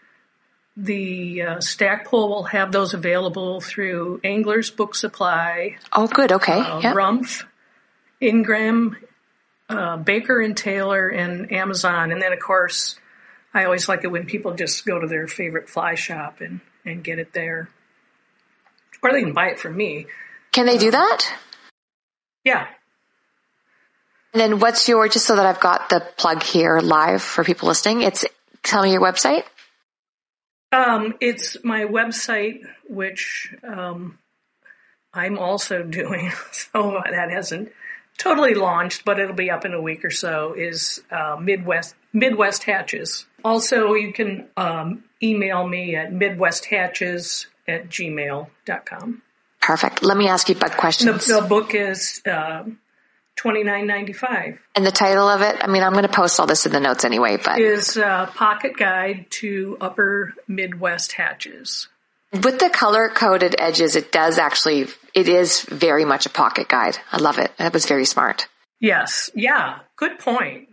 [SPEAKER 4] Stackpole will have those available through Angler's Book Supply.
[SPEAKER 3] Oh, good. Okay.
[SPEAKER 4] Rumpf, Ingram, Baker and Taylor, and Amazon. And then, of course, I always like it when people just go to their favorite fly shop and get it there. Or they can buy it from me.
[SPEAKER 3] Can they do that?
[SPEAKER 4] Yeah.
[SPEAKER 3] And then what's just so that I've got the plug here live for people listening, tell me your website.
[SPEAKER 4] It's my website, which I'm also doing, so that hasn't totally launched, but it'll be up in a week or so, is Midwest Hatches. Also, you can email me at midwesthatches@gmail.com.
[SPEAKER 3] Perfect. Let me ask you bug questions.
[SPEAKER 4] The book is $29.95.
[SPEAKER 3] And the title of it, I'm going to post all this in the notes anyway, but
[SPEAKER 4] is Pocket Guide to Upper Midwest Hatches.
[SPEAKER 3] With the color-coded edges, it is very much a pocket guide. I love it. That was very smart.
[SPEAKER 4] Yes. Yeah. Good point.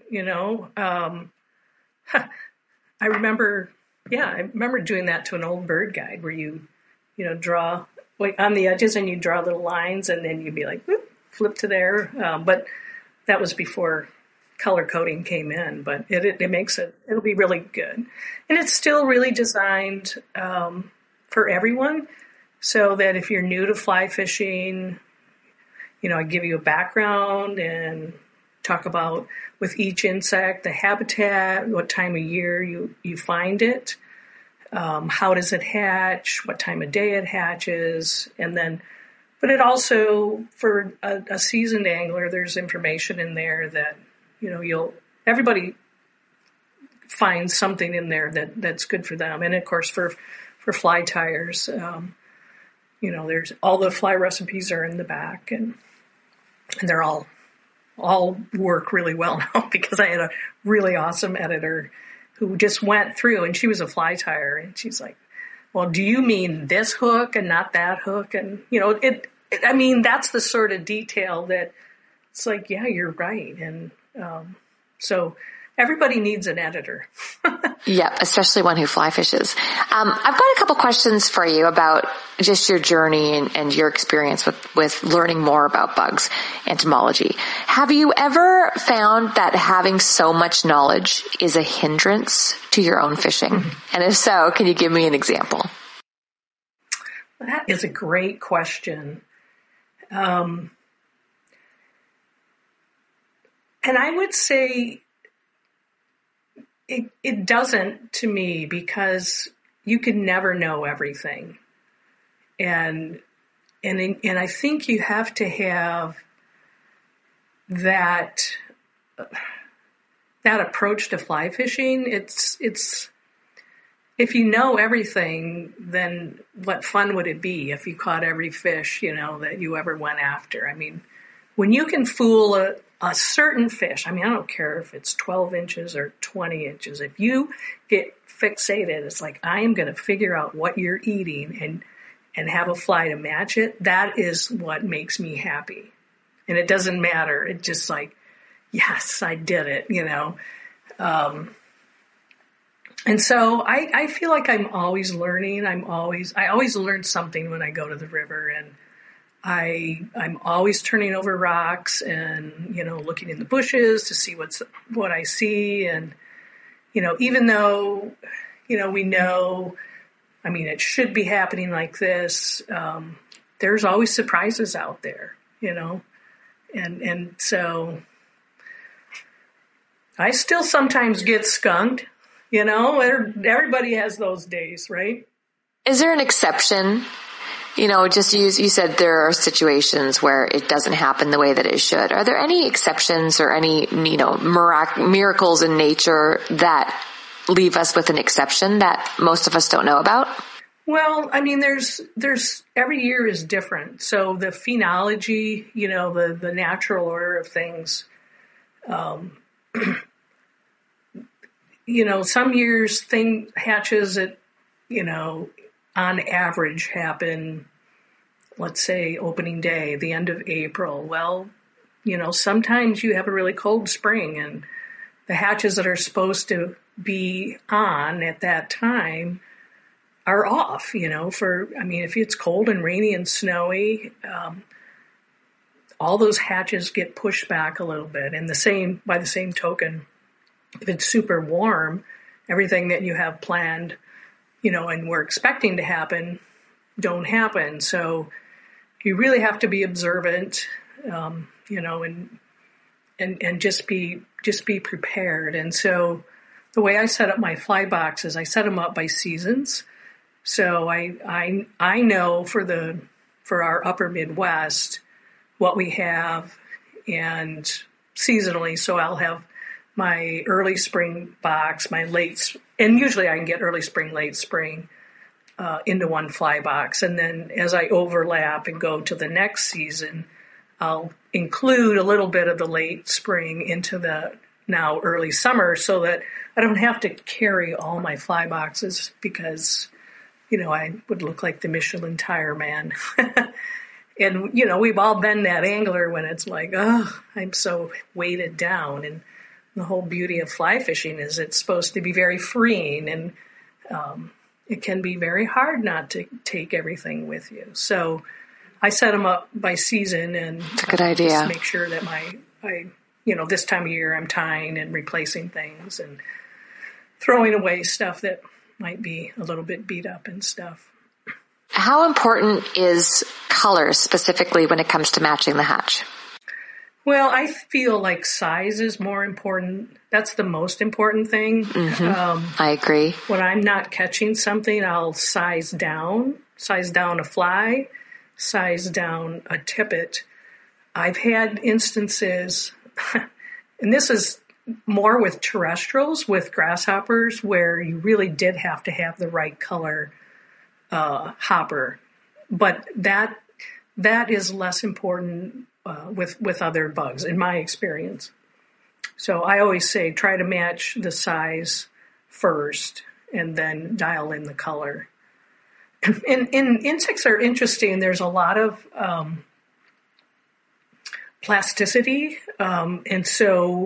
[SPEAKER 4] I remember doing that to an old bird guide where you draw on the edges and you draw little lines and then you'd be like, whoop, flip to there. But that was before color coding came in, but it makes it'll be really good. And it's still really designed, for everyone. so that if you're new to fly fishing, I give you a background and talk about with each insect, the habitat, what time of year you find it, how does it hatch, what time of day it hatches, but it also, for a seasoned angler, there's information in there that, everybody finds something in there that's good for them. And of course, for fly tires, there's all the fly recipes are in the back, and they're all work really well now because I had a really awesome editor who just went through, and she was a fly tire, and she's like, well, do you mean this hook and not that hook? And, that's the sort of detail that it's like, yeah, you're right. And so everybody needs an editor.
[SPEAKER 3] Yep, especially one who fly fishes. I've got a couple questions for you about just your journey and your experience with learning more about bugs, entomology. Have you ever found that having so much knowledge is a hindrance to your own fishing? Mm-hmm. And if so, can you give me an example?
[SPEAKER 4] That is a great question. And I would say it doesn't to me, because you can never know everything. And I think you have to have that approach to fly fishing. It's if you know everything, then what fun would it be if you caught every fish, that you ever went after? I mean, when you can fool a certain fish, I don't care if it's 12 inches or 20 inches. If you get fixated, it's like, I am going to figure out what you're eating and have a fly to match it. That is what makes me happy. And it doesn't matter. It's just like, yes, I did it, and so I feel like I'm always learning. I always learn something when I go to the river, and I'm always turning over rocks and, looking in the bushes to see what I see. And, even though, we know, it should be happening like this, there's always surprises out there, and so I still sometimes get skunked, everybody has those days, right?
[SPEAKER 3] Is there an exception? You said there are situations where it doesn't happen the way that it should. Are there any exceptions or any, miracles in nature that leave us with an exception that most of us don't know about?
[SPEAKER 4] Well, there's every year is different. So the phenology, the natural order of things, some years thing hatches at, on average happen, let's say opening day, the end of April. Well, sometimes you have a really cold spring, and the hatches that are supposed to be on at that time are off, if it's cold and rainy and snowy, all those hatches get pushed back a little bit. And by the same token, if it's super warm, everything that you have planned, and we're expecting to happen, don't happen. So you really have to be observant, and just be prepared. And so the way I set up my fly boxes, I set them up by seasons. So I know for our upper Midwest what we have, and seasonally. So I'll have my early spring box, and usually I can get early spring, late spring into one fly box. And then as I overlap and go to the next season, I'll include a little bit of the late spring into the now early summer, so that I don't have to carry all my fly boxes, because, I would look like the Michelin tire man. And, we've all been that angler when it's like, oh, I'm so weighted down. And the whole beauty of fly fishing is it's supposed to be very freeing, and it can be very hard not to take everything with you. So I set them up by season, and
[SPEAKER 3] that's a good idea.
[SPEAKER 4] Just make sure that this time of year I'm tying and replacing things and throwing away stuff that might be a little bit beat up and stuff.
[SPEAKER 3] How important is color specifically when it comes to matching the hatch?
[SPEAKER 4] Well, I feel like size is more important. That's the most important thing.
[SPEAKER 3] I agree.
[SPEAKER 4] When I'm not catching something, I'll size down a fly, size down a tippet. I've had instances, and this is more with terrestrials, with grasshoppers, where you really did have to have the right color hopper. But that is less important with other bugs, in my experience. So I always say try to match the size first and then dial in the color. And insects are interesting. There's a lot of plasticity, and so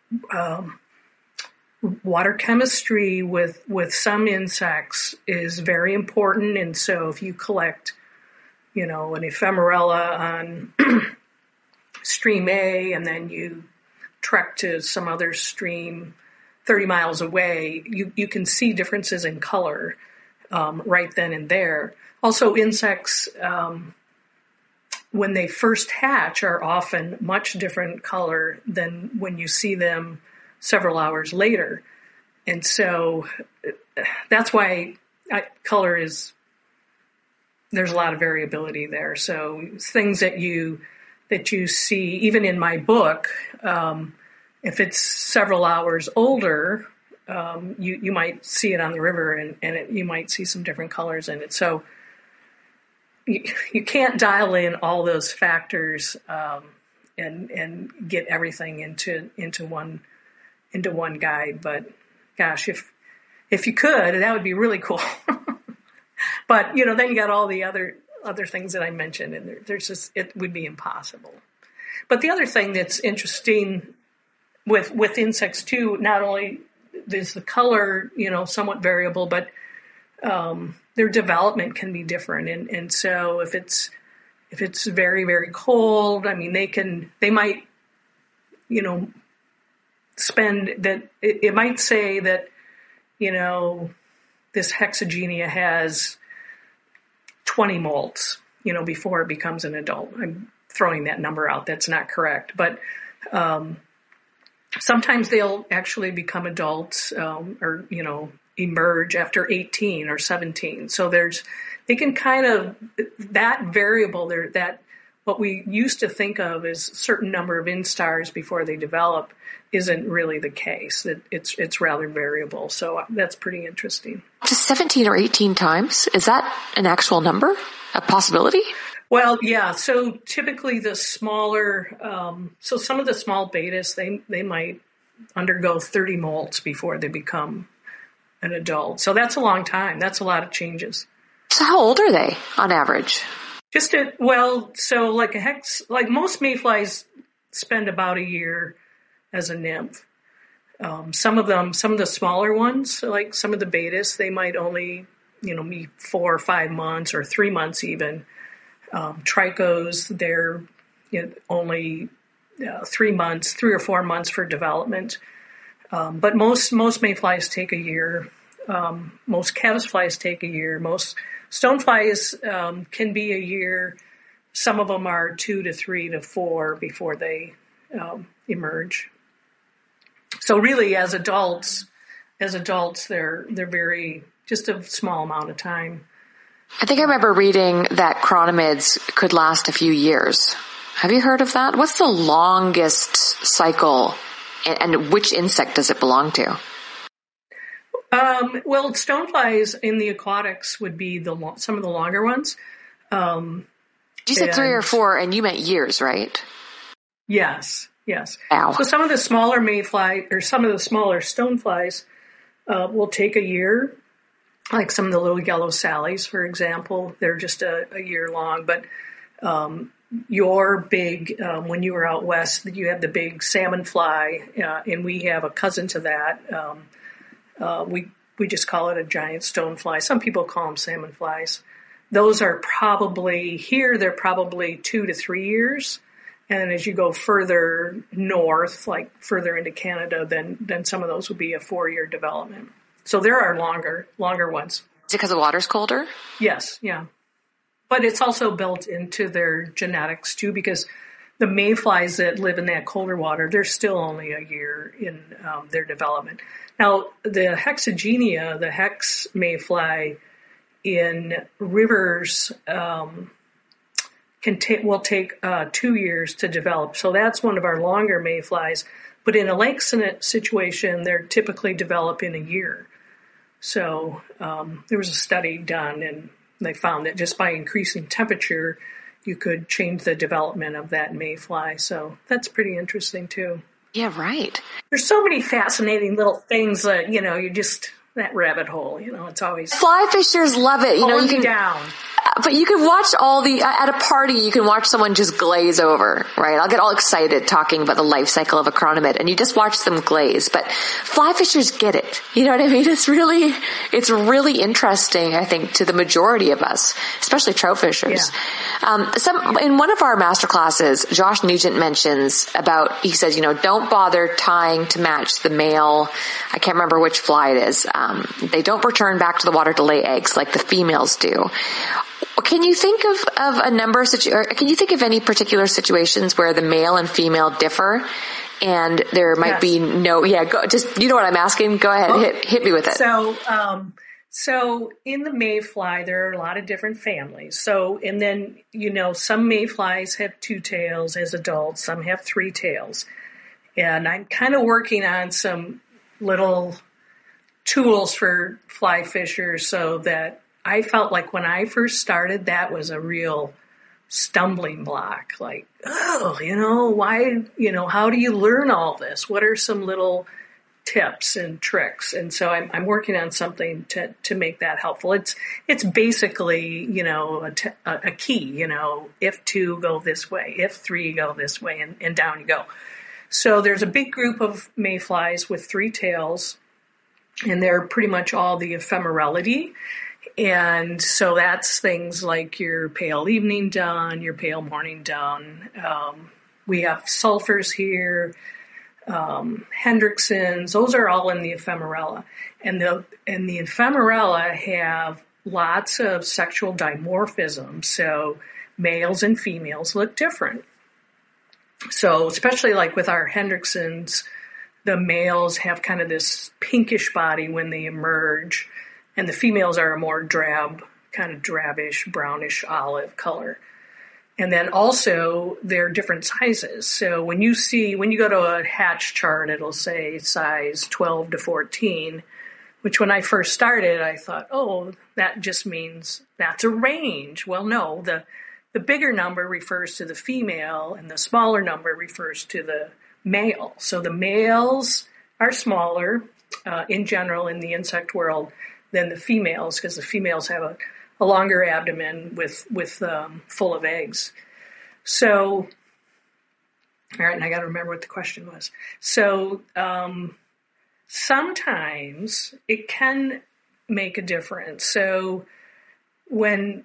[SPEAKER 4] water chemistry with some insects is very important. And so if you collect, an ephemerella on stream A, and then you trek to some other stream 30 miles away, you can see differences in color right then and there. Also, insects, when they first hatch, are often much different color than when you see them several hours later. And so that's why color is, there's a lot of variability there. So things that you see, even in my book, if it's several hours older, you might see it on the river, and you might see some different colors in it. So you can't dial in all those factors and get everything into one guide. But gosh, if you could, that would be really cool. But then you got all the other things that I mentioned, and there's just, it would be impossible. But the other thing that's interesting with insects too, not only is the color somewhat variable, but their development can be different. And so if it's very, very cold, I mean, they might spend that. It might say that this Hexagenia has 20 molts, before it becomes an adult. I'm throwing that number out. That's not correct. But sometimes they'll actually become adults or emerge after 18 or 17. So they can kind of, that variable there, that what we used to think of as a certain number of instars before they develop isn't really the case. That it's rather variable. So that's pretty interesting.
[SPEAKER 3] Just 17 or 18 times? Is that an actual number? A possibility?
[SPEAKER 4] Well, yeah. So typically the smaller, so some of the small betas, they might undergo 30 molts before they become an adult. So that's a long time. That's a lot of changes.
[SPEAKER 3] So how old are they on average?
[SPEAKER 4] So like most mayflies spend about a year as a nymph. Some of the smaller ones, like some of the betas, they might only, be 4 or 5 months or 3 months even. Trichos, they're only 3 or 4 months for development. But most mayflies take a year. Most caddisflies take a year. Most stoneflies can be a year. Some of them are 2 to 3 to 4 before they emerge. So really, as adults, they're very, just a small amount of time.
[SPEAKER 3] I think I remember reading that chironomids could last a few years. Have you heard of that? What's the longest cycle, and which insect does it belong to?
[SPEAKER 4] Well, stoneflies in the aquatics would be some of the longer ones.
[SPEAKER 3] You said 3 or 4, and you meant years, right?
[SPEAKER 4] Yes.
[SPEAKER 3] Wow.
[SPEAKER 4] So some of the smaller mayfly, or some of the smaller stoneflies, will take a year. Like some of the little yellow sallies, for example, they're just a year long. But your big, when you were out west, you had the big salmon fly, and we have a cousin to that. We just call it a giant stonefly. Some people call them salmon flies. Those are probably, they're probably 2 to 3 years. And as you go further north, like further into Canada, then some of those would be a 4-year development. So there are longer ones.
[SPEAKER 3] Is it because the water's colder?
[SPEAKER 4] Yes, yeah. But it's also built into their genetics too, because the mayflies that live in that colder water, they're still only a year in their development. Now, the Hexagenia, the hex mayfly in rivers will take 2 years to develop. So that's one of our longer mayflies. But in a lake situation, they're typically develop in a year. So there was a study done, and they found that just by increasing temperature, you could change the development of that mayfly. So that's pretty interesting too.
[SPEAKER 3] Yeah, right.
[SPEAKER 4] There's so many fascinating little things that, you just, that rabbit hole, it's always.
[SPEAKER 3] Fly fishers love it. You can
[SPEAKER 4] down.
[SPEAKER 3] But you can watch at a party, you can watch someone just glaze over, right? I'll get all excited talking about the life cycle of a chironomid, and you just watch them glaze. But fly fishers get it. You know what I mean? It's really interesting, I think, to the majority of us, especially trout fishers. Yeah. In one of our master classes, Josh Nugent mentions he says, don't bother tying to match the male. I can't remember which fly it is. They don't return back to the water to lay eggs like the females do. Can you think of a number of can you think of any particular situations where the male and female differ, and there might be no? Yeah, just you know what I'm asking. Go ahead, hit me with it.
[SPEAKER 4] So in the mayfly, there are a lot of different families. So, and then some mayflies have 2 tails as adults, some have 3 tails, and I'm kind of working on some little tools for fly fishers so that. I felt like when I first started, that was a real stumbling block. Like, why, how do you learn all this? What are some little tips and tricks? And so I'm working on something to make that helpful. It's basically, a key, if 2 go this way, if 3 go this way, and down you go. So there's a big group of mayflies with 3 tails, and they're pretty much all the ephemerality. And so that's things like your pale evening dun, your pale morning dun. We have sulfurs here, Hendricksons. Those are all in the ephemerella. And the ephemerella have lots of sexual dimorphism. So males and females look different. So especially like with our Hendricksons, the males have kind of this pinkish body when they emerge. And the females are a more drab, kind of drabish, brownish olive color. And then also they're different sizes. So when you go to a hatch chart, it'll say size 12 to 14, which when I first started, I thought, that just means that's a range. Well, no, the bigger number refers to the female and the smaller number refers to the male. So the males are smaller in general in the insect world than the females, because the females have a longer abdomen with full of eggs. So, all right, and I got to remember what the question was. So, sometimes it can make a difference. So, when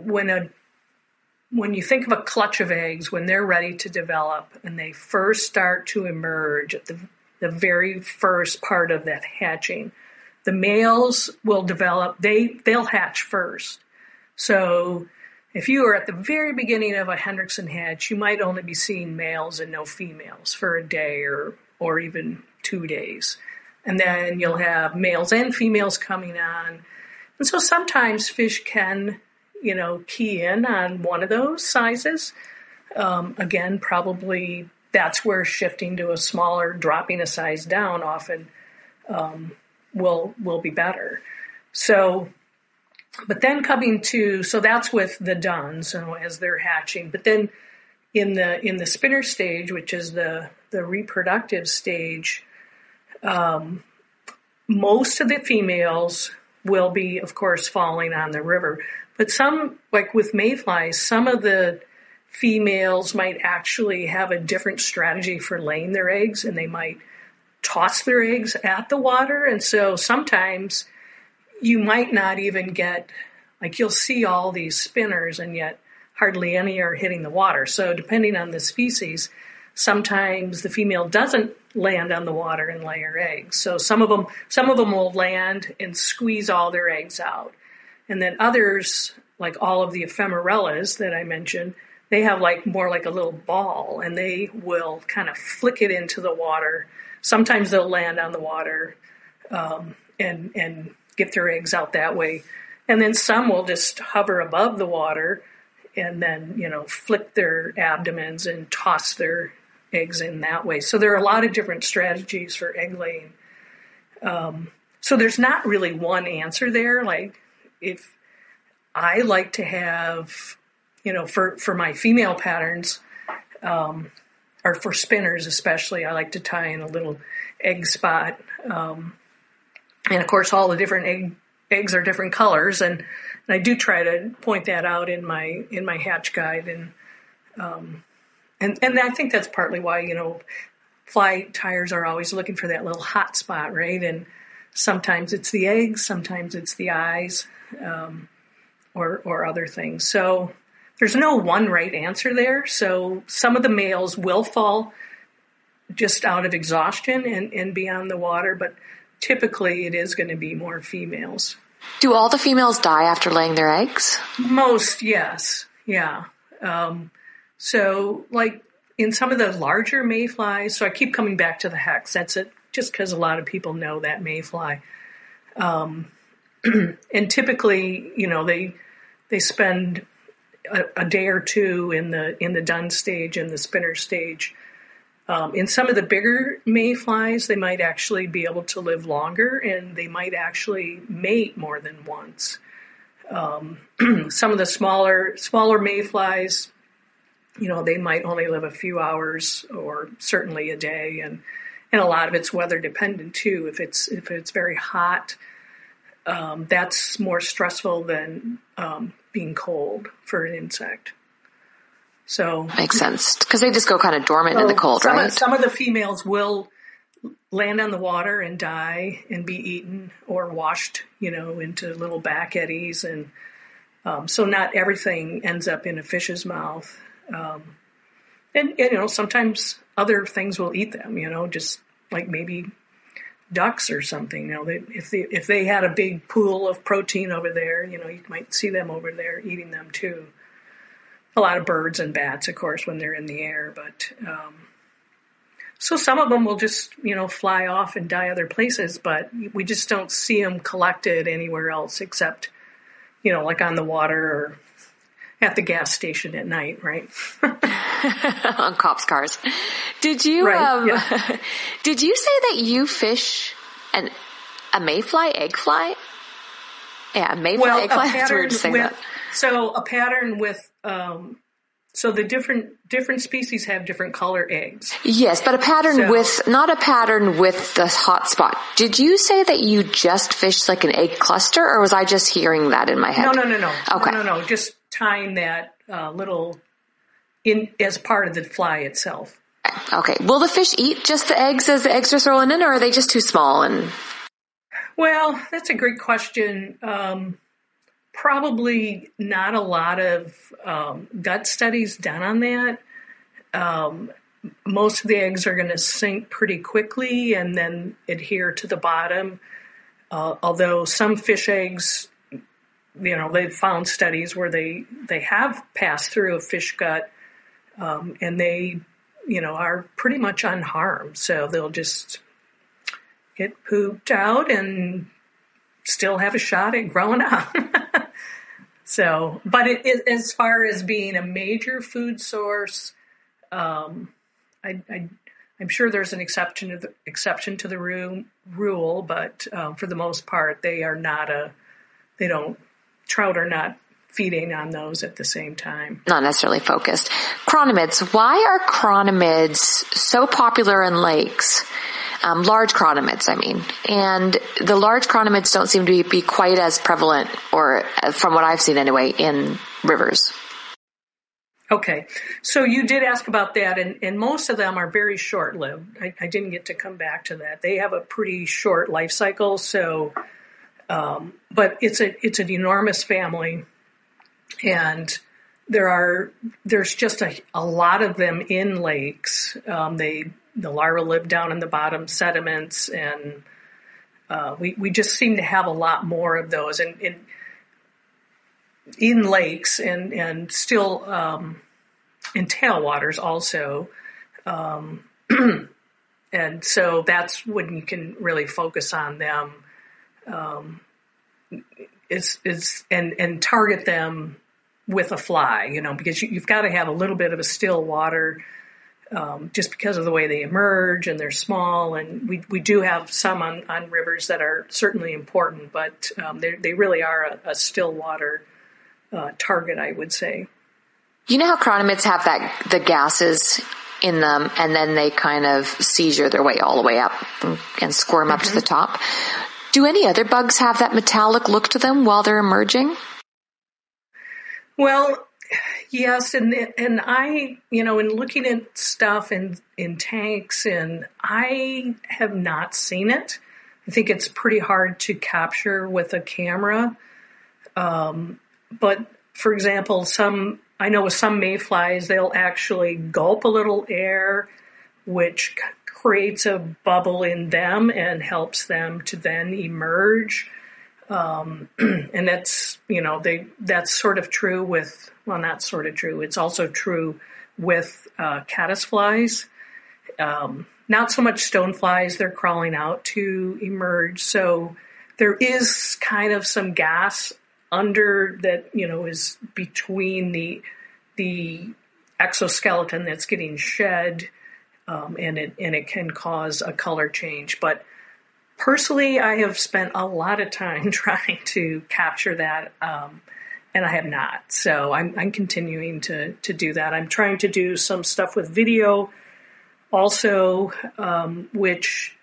[SPEAKER 4] you think of a clutch of eggs, when they're ready to develop and they first start to emerge at the very first part of that hatching, the males will develop, they'll hatch first. So if you are at the very beginning of a Hendrickson hatch, you might only be seeing males and no females for a day or even 2 days. And then you'll have males and females coming on. And so sometimes fish can, key in on one of those sizes. Again, probably that's where shifting to a smaller, dropping a size down often will be better. So, but then so that's with the duns, as they're hatching. But then in the spinner stage, which is the reproductive stage, most of the females will be, of course, falling on the river. But some, like with mayflies, some of the females might actually have a different strategy for laying their eggs, and they might toss their eggs at the water. And so sometimes you might not even get, you'll see all these spinners and yet hardly any are hitting the water. So depending on the species, sometimes the female doesn't land on the water and lay her eggs. So some of them will land and squeeze all their eggs out. And then others like all of the ephemerellas that I mentioned, they have like more like a little ball, and they will kind of flick it into the water. Sometimes they'll land on the water and get their eggs out that way. And then some will just hover above the water and then, flick their abdomens and toss their eggs in that way. So there are a lot of different strategies for egg laying. So there's not really one answer there. Like, if I like to have, for my female patterns, or for spinners especially, I like to tie in a little egg spot. And of course, all the different eggs are different colors, and I do try to point that out in my hatch guide, and I think that's partly why fly tiers are always looking for that little hot spot, right? And sometimes it's the eggs, sometimes it's the eyes, or other things. So there's no one right answer there. So some of the males will fall just out of exhaustion and be on the water, but typically it is going to be more females.
[SPEAKER 3] Do all the females die after laying their eggs?
[SPEAKER 4] Most, yes. Yeah. So like in some of the larger mayflies, so I keep coming back to the hex. That's it, just because a lot of people know that mayfly. And typically, they spend a day or two in the dun stage and the spinner stage. In some of the bigger mayflies, they might actually be able to live longer, and they might actually mate more than once. Some of the smaller mayflies, they might only live a few hours or certainly a day, and a lot of it's weather dependent too. If it's very hot, that's more stressful than being cold for an insect. So
[SPEAKER 3] makes sense, because they just go kind of dormant in the cold, right?
[SPEAKER 4] Some of the females will land on the water and die and be eaten or washed, into little back eddies, and so not everything ends up in a fish's mouth. And sometimes other things will eat them, just like maybe ducks or something. If they had a big pool of protein over there, you might see them over there eating them too. A lot of birds and bats, of course, when they're in the air, but so some of them will just fly off and die other places, but we just don't see them collected anywhere else except like on the water or at the gas station at night, right?
[SPEAKER 3] On cops' cars. Did you Did you say that you fish a mayfly egg fly? Yeah, a mayfly egg fly. That's weird to say that.
[SPEAKER 4] So a pattern with so the different species have different color eggs.
[SPEAKER 3] Yes, but not a pattern with the hot spot. Did you say that you just fished like an egg cluster, or was I just hearing that in my head?
[SPEAKER 4] No.
[SPEAKER 3] Okay.
[SPEAKER 4] No. Just tying that little in as part of the fly itself.
[SPEAKER 3] Okay. Will the fish eat just the eggs as the eggs are thrown in, or are they just too small?
[SPEAKER 4] Well, that's a great question. Probably not a lot of gut studies done on that. Most of the eggs are going to sink pretty quickly and then adhere to the bottom. Although some fish eggs, they've found studies where they have passed through a fish gut and they, are pretty much unharmed. So they'll just get pooped out and still have a shot at growing up. So, but as far as being a major food source, I'm sure there's an exception to the rule, but for the most part, trout are not feeding on those at the same time.
[SPEAKER 3] Not necessarily focused. Chironomids. Why are chironomids so popular in lakes? Large chironomids, I mean. And the large chironomids don't seem to be quite as prevalent, or from what I've seen anyway, in rivers.
[SPEAKER 4] Okay. So you did ask about that, and most of them are very short-lived. I didn't get to come back to that. They have a pretty short life cycle, so but it's an enormous family, and there's just a lot of them in lakes. The larvae live down in the bottom sediments, and we just seem to have a lot more of those. And in lakes and still in tailwaters also. And so that's when you can really focus on them, and target them with a fly, because you've got to have a little bit of a still water, just because of the way they emerge and they're small. And we do have some on rivers that are certainly important, but they really are a still water target, I would say.
[SPEAKER 3] You know how chironomids have the gases in them, and then they kind of seizure their way all the way up and squirm up to the top. Do any other bugs have that metallic look to them while they're emerging?
[SPEAKER 4] Well, yes, and I, in looking at stuff in tanks, and I have not seen it. I think it's pretty hard to capture with a camera. But for example, I know with some mayflies, they'll actually gulp a little air, which creates a bubble in them and helps them to then emerge. And that's, that's sort of true with, well, not sort of true. It's also true with caddisflies. Not so much stoneflies. They're crawling out to emerge. So there is kind of some gas under that, is between the exoskeleton that's getting shed, and it can cause a color change. But personally, I have spent a lot of time trying to capture that, and I have not. So I'm continuing to do that. I'm trying to do some stuff with video also, which,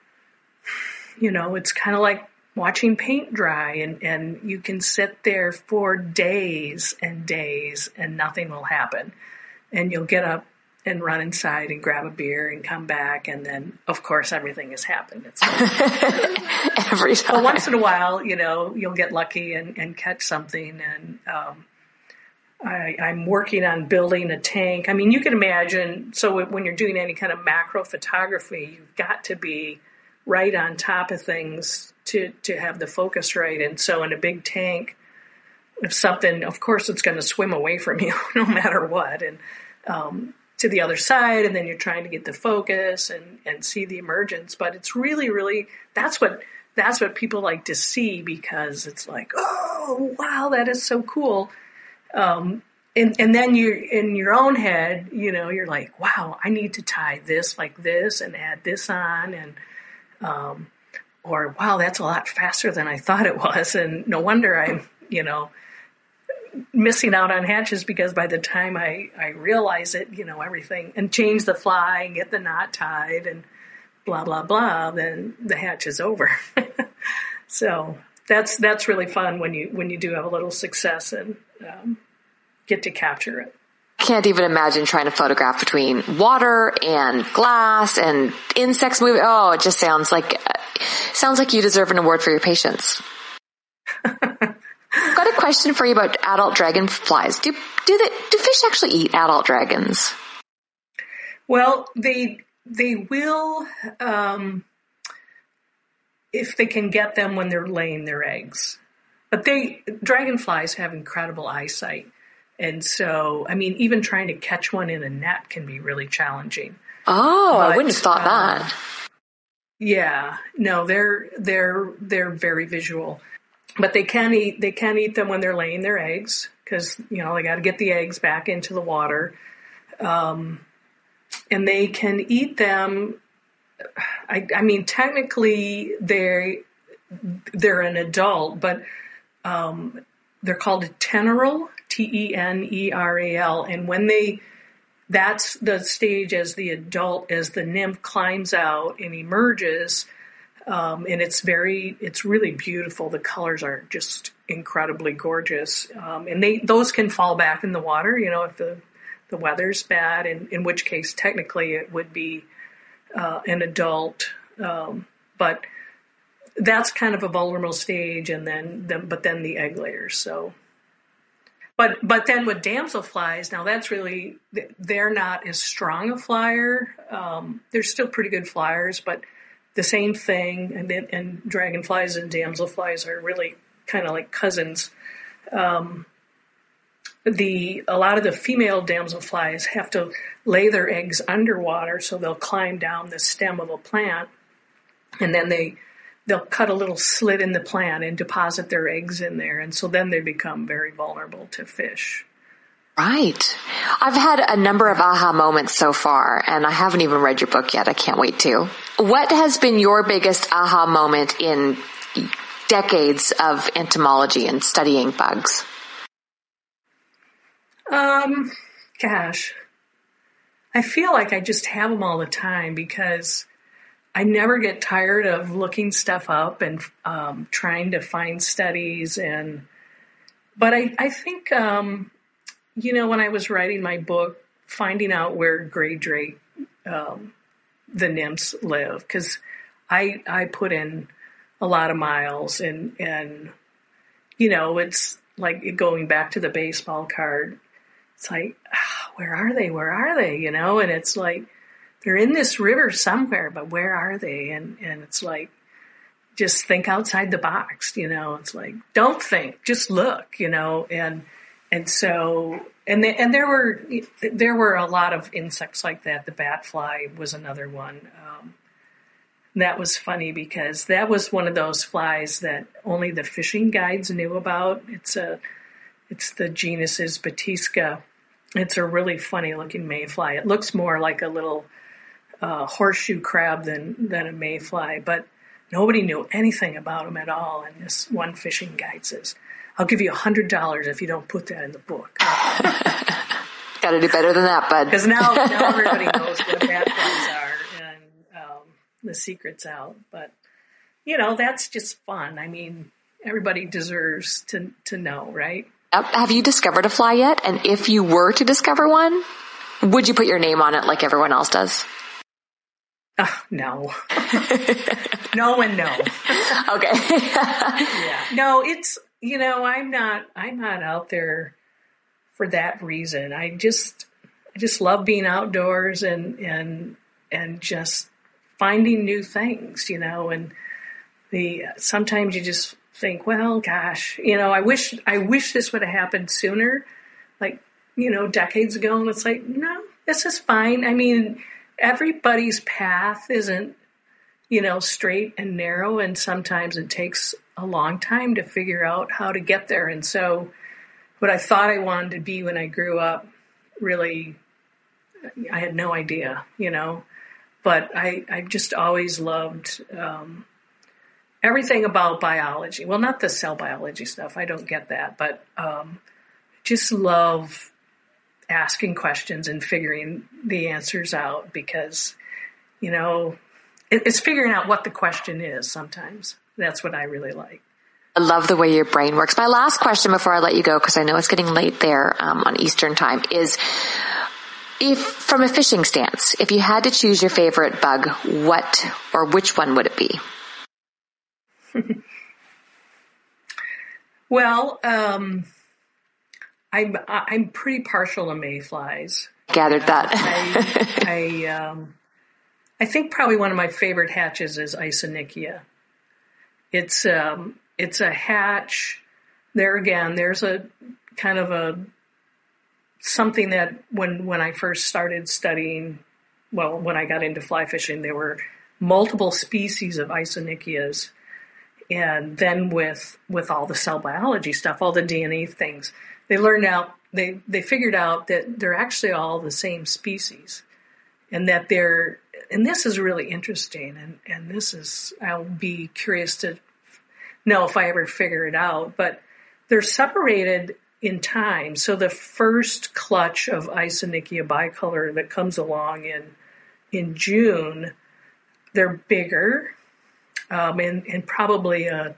[SPEAKER 4] it's kind of like watching paint dry, and you can sit there for days and days and nothing will happen. And you'll get up and run inside and grab a beer and come back, and then, of course, everything has happened. It's
[SPEAKER 3] every time.
[SPEAKER 4] Well, once in a while, you'll get lucky and catch something. And I'm working on building a tank. I mean, you can imagine, so when you're doing any kind of macro photography, you've got to be right on top of things to have the focus right. And so in a big tank, if something, of course, it's going to swim away from you no matter what. And to the other side, and then you're trying to get the focus and see the emergence. But it's really, really, that's what people like to see, because it's like, oh, wow, that is so cool. And then you, in your own head, you're like, wow, I need to tie this like this and add this on. And, or wow, that's a lot faster than I thought it was. And no wonder I'm, missing out on hatches, because by the time I realize it, everything, and change the fly and get the knot tied and blah, blah, blah, then the hatch is over. So that's really fun when you do have a little success and get to capture it.
[SPEAKER 3] Can't even imagine trying to photograph between water and glass and insects moving. Oh, it just sounds like you deserve an award for your patience. I've got a question for you about adult dragonflies. Do fish actually eat adult dragons?
[SPEAKER 4] Well, they will, if they can get them when they're laying their eggs. But dragonflies have incredible eyesight. And so, I mean, even trying to catch one in a net can be really challenging.
[SPEAKER 3] Oh, I wouldn't have thought that.
[SPEAKER 4] Yeah, no, they're very visual. But they can eat them when they're laying their eggs, because, they got to get the eggs back into the water. And they can eat them. I mean, technically they're an adult, but they're called a teneral, Teneral. And that's the stage as the adult, as the nymph climbs out and emerges. And it's really beautiful. The colors are just incredibly gorgeous. And those can fall back in the water, if the weather's bad, in which case technically it would be an adult. But that's kind of a vulnerable stage, and then the egg layers. So, but then with damselflies, now that's really, they're not as strong a flyer. They're still pretty good flyers, but the same thing, and dragonflies and damselflies are really kind of like cousins. a lot of the female damselflies have to lay their eggs underwater, so they'll climb down the stem of a plant, and then they'll cut a little slit in the plant and deposit their eggs in there, and so then they become very vulnerable to fish.
[SPEAKER 3] Right. I've had a number of aha moments so far, and I haven't even read your book yet. I can't wait to. What has been your biggest aha moment in decades of entomology and studying bugs?
[SPEAKER 4] Gosh, I feel like I just have them all the time because I never get tired of looking stuff up and trying to find studies. But I think, when I was writing my book, finding out where gray drake, the nymphs live, because I put in a lot of miles and it's like going back to the baseball card. It's like, where are they? Where are they? And it's like, they're in this river somewhere, but where are they? And it's like, just think outside the box, it's like, don't think, just look, and so, and there were a lot of insects like that. The bat fly was another one. That was funny because that was one of those flies that only the fishing guides knew about. It's the genus is Batisca. It's a really funny looking mayfly. It looks more like a little horseshoe crab than a mayfly, but nobody knew anything about them at all. And this one fishing guide says, "I'll give you $100 if you don't put that in the book."
[SPEAKER 3] Got to do better than that, bud.
[SPEAKER 4] Because now everybody knows what bat flies are, and the secret's out. But that's just fun. I mean, everybody deserves to know, right?
[SPEAKER 3] Have you discovered a fly yet? And if you were to discover one, would you put your name on it like everyone else does?
[SPEAKER 4] No. No and no.
[SPEAKER 3] Okay.
[SPEAKER 4] Yeah. No, it's, I'm not out there for that reason. I just love being outdoors and just finding new things, and sometimes you just think, well, gosh, I wish this would have happened sooner, like, decades ago. And it's like, no, this is fine. I mean, everybody's path isn't, straight and narrow. And sometimes it takes a long time to figure out how to get there. And so what I thought I wanted to be when I grew up, really, I had no idea, but I just always loved, everything about biology. Well, not the cell biology stuff. I don't get that, but just love asking questions and figuring the answers out because, it's figuring out what the question is sometimes. That's what I really like.
[SPEAKER 3] I love the way your brain works. My last question before I let you go, because I know it's getting late there on Eastern time, is if, from a fishing stance, if you had to choose your favorite bug, what or which one would it be?
[SPEAKER 4] Well, I'm pretty partial to mayflies.
[SPEAKER 3] Gathered that.
[SPEAKER 4] I think probably one of my favorite hatches is Isonychia. It's a hatch. There again, there's a kind of something that when I first started studying, well, when I got into fly fishing, there were multiple species of Isonychias. And then with all the cell biology stuff, all the DNA things, they figured out that they're actually all the same species, and that and this is really interesting, and I'll be curious to know if I ever figure it out, but they're separated in time. So the first clutch of Isonychia bicolor that comes along in June, they're bigger. And probably a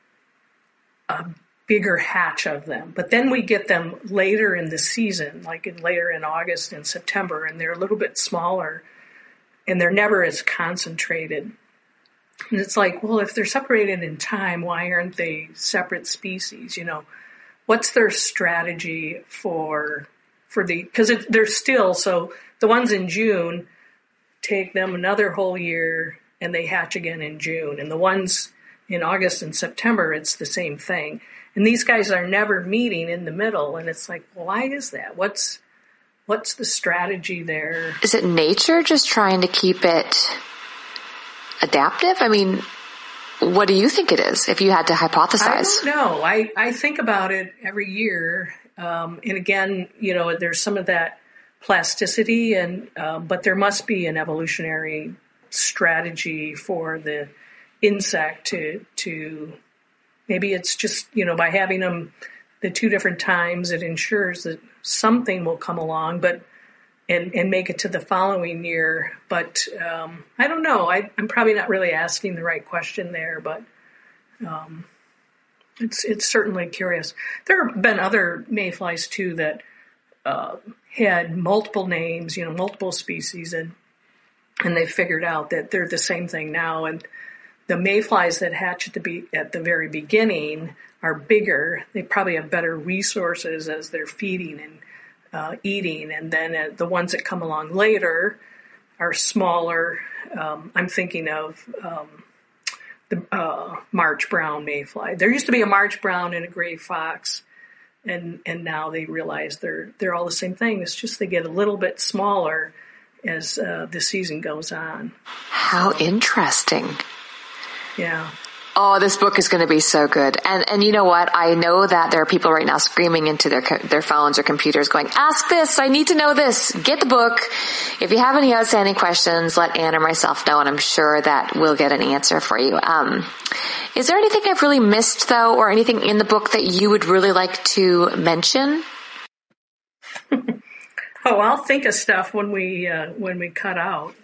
[SPEAKER 4] bigger hatch of them. But then we get them later in the season, later in August and September, and they're a little bit smaller, and they're never as concentrated. And it's like, well, if they're separated in time, why aren't they separate species? What's their strategy because they're still, so the ones in June take them another whole year and they hatch again in June. And the ones in August and September, it's the same thing. And these guys are never meeting in the middle. And it's like, well, why is that? What's the strategy there?
[SPEAKER 3] Is it nature just trying to keep it adaptive? I mean, what do you think it is, if you had to hypothesize?
[SPEAKER 4] I don't know. I think about it every year. And again, there's some of that plasticity, but there must be an evolutionary strategy for the insect to maybe it's just, by having them the two different times, it ensures that something will come along, and make it to the following year. But I don't know. I'm probably not really asking the right question there, but it's certainly curious. There have been other mayflies too that had multiple names, multiple species, and they figured out that they're the same thing now. And the mayflies that hatch at the very beginning are bigger. They probably have better resources as they're feeding and eating. And then the ones that come along later are smaller. I'm thinking of the March brown mayfly. There used to be a March brown and a gray fox, and now they realize they're all the same thing. It's just they get a little bit smaller as the season goes on.
[SPEAKER 3] How interesting.
[SPEAKER 4] Yeah.
[SPEAKER 3] Oh, this book is going to be so good. And you know what? I know that there are people right now screaming into their phones or computers going, ask this. I need to know this. Get the book. If you have any outstanding questions, let Anne or myself know, and I'm sure that we'll get an answer for you. Is there anything I've really missed, though, or anything in the book that you would really like to mention?
[SPEAKER 4] Oh, I'll think of stuff when we cut out.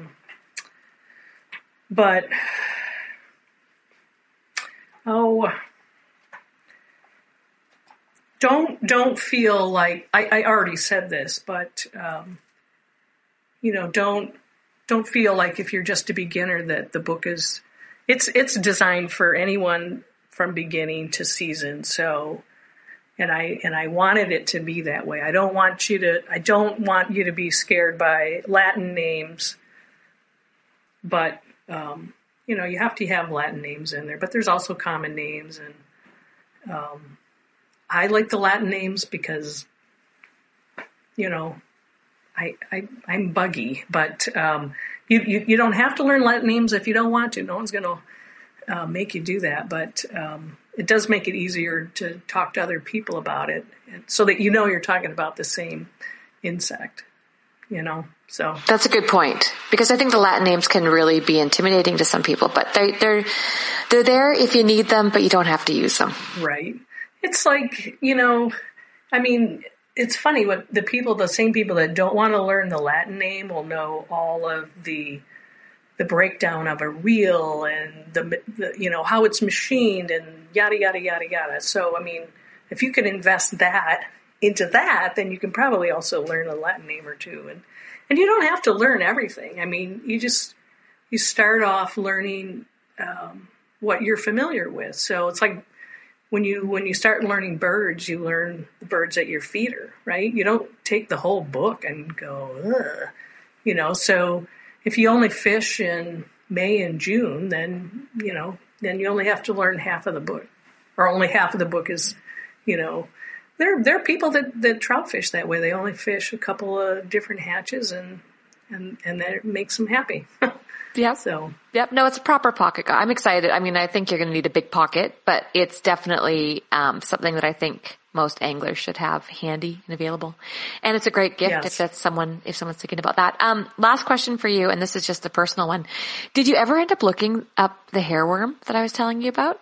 [SPEAKER 4] But don't feel like I already said this, but don't feel like if you're just a beginner that the book is it's designed for anyone from beginning to season. So. And I wanted it to be that way. I don't want you to be scared by Latin names, but you have to have Latin names in there. But there's also common names, and I like the Latin names because I'm buggy. But you don't have to learn Latin names if you don't want to. No one's going to make you do that, but. It does make it easier to talk to other people about it, so that you're talking about the same insect, so.
[SPEAKER 3] That's a good point, because I think the Latin names can really be intimidating to some people, but they're there if you need them, but you don't have to use them.
[SPEAKER 4] Right. It's like, it's funny what the same people that don't want to learn the Latin name will know all of the breakdown of a reel and the how it's machined and yada, yada, yada, yada. So, if you can invest that into that, then you can probably also learn a Latin name or two. And you don't have to learn everything. You start off learning what you're familiar with. So it's like when you start learning birds, you learn the birds at your feeder, right? You don't take the whole book and go, ugh, so if you only fish in May and June, then you only have to learn half of the book, or only half of the book is, there are people that trout fish that way. They only fish a couple of different hatches, and that makes them happy.
[SPEAKER 3] Yeah.
[SPEAKER 4] So.
[SPEAKER 3] Yep. No, it's a proper pocket. I'm excited. I think you're going to need a big pocket, but it's definitely something that I think most anglers should have handy and available. And it's a great gift if someone's thinking about that. Last question for you, and this is just a personal one. Did you ever end up looking up the hairworm that I was telling you about?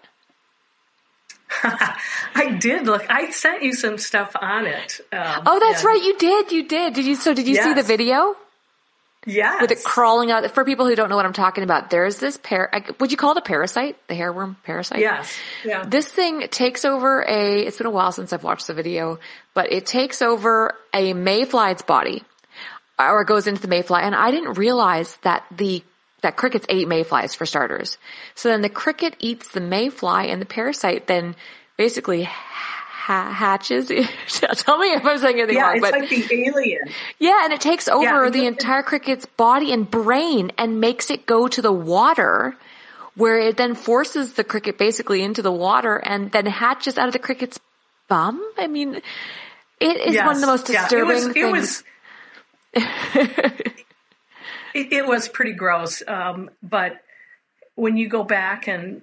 [SPEAKER 4] I did look. I sent you some stuff on it.
[SPEAKER 3] That's right. You did. Did you see the video?
[SPEAKER 4] Yes.
[SPEAKER 3] With it crawling out. For people who don't know what I'm talking about, there's this would you call it a parasite? The hairworm parasite?
[SPEAKER 4] Yes. Yeah.
[SPEAKER 3] This thing takes over it's been a while since I've watched the video, but it takes over a mayfly's body, or it goes into the mayfly. And I didn't realize that that crickets ate mayflies, for starters. So then the cricket eats the mayfly, and the parasite then basically hatches. Tell me if I'm saying anything wrong.
[SPEAKER 4] Yeah, it's like the alien.
[SPEAKER 3] Yeah, and it takes over the entire cricket's body and brain and makes it go to the water where it then forces the cricket basically into the water and then hatches out of the cricket's bum. I mean, it is one of the most disturbing things.
[SPEAKER 4] It was pretty gross. But when you go back and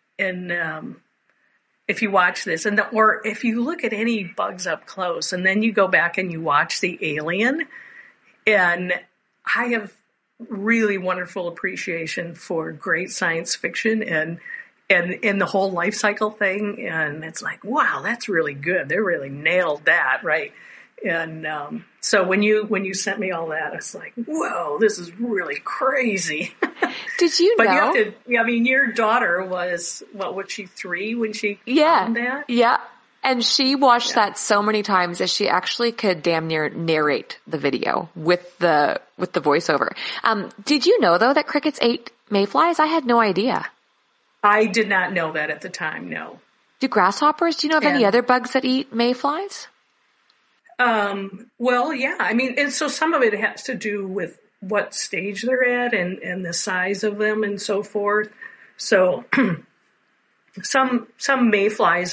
[SPEAKER 4] if you watch this, or if you look at any bugs up close, and then you go back and you watch the Alien, and I have really wonderful appreciation for great science fiction and the whole life cycle thing, and it's like, wow, that's really good. They really nailed that, right? And so when you sent me all that, I was like, whoa, this is really crazy.
[SPEAKER 3] Did you know?
[SPEAKER 4] But you have to, I mean, your daughter was, was she 3 when she found that?
[SPEAKER 3] Yeah. And she watched that so many times that she actually could damn near narrate the video with the voiceover. Did you know, though, that crickets ate mayflies? I had no idea.
[SPEAKER 4] I did not know that at the time, no.
[SPEAKER 3] Do grasshoppers, do you know of any other bugs that eat mayflies?
[SPEAKER 4] Well, yeah. I mean, and so some of it has to do with what stage they're at and the size of them and so forth. So some mayflies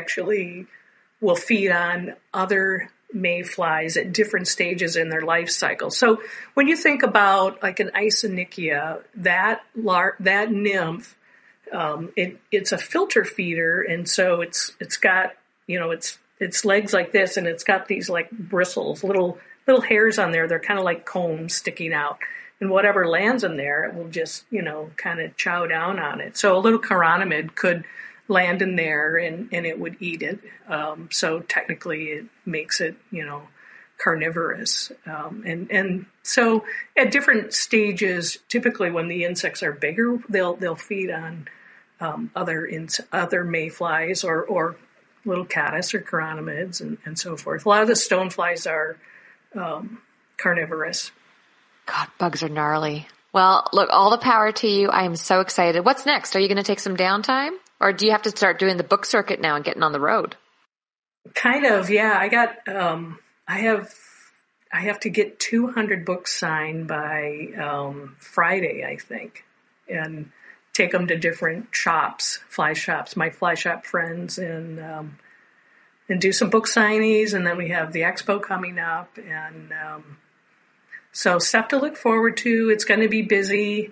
[SPEAKER 4] will feed on other mayflies at different stages in their life cycle. So when you think about like an Isonychia, that nymph, it's a filter feeder, and so it's got, its legs like this, and it's got these like bristles, little hairs on there. They're kind of like combs sticking out, and whatever lands in there, it will just, kind of chow down on it. So a little chironomid could land in there and it would eat it. So technically it makes it, carnivorous. And so at different stages, typically when the insects are bigger, they'll feed on other mayflies or little caddis or chironomids and so forth. A lot of the stoneflies are carnivorous.
[SPEAKER 3] God, bugs are gnarly. Well, look, all the power to you. I am so excited. What's next? Are you going to take some downtime? Or do you have to start doing the book circuit now and getting on the road?
[SPEAKER 4] Kind of, yeah. I got, I have to get 200 books signed by Friday, I think, and take them to different shops, my fly shop friends, and do some book signings. And then we have the expo coming up, and so stuff to look forward to. It's going to be busy.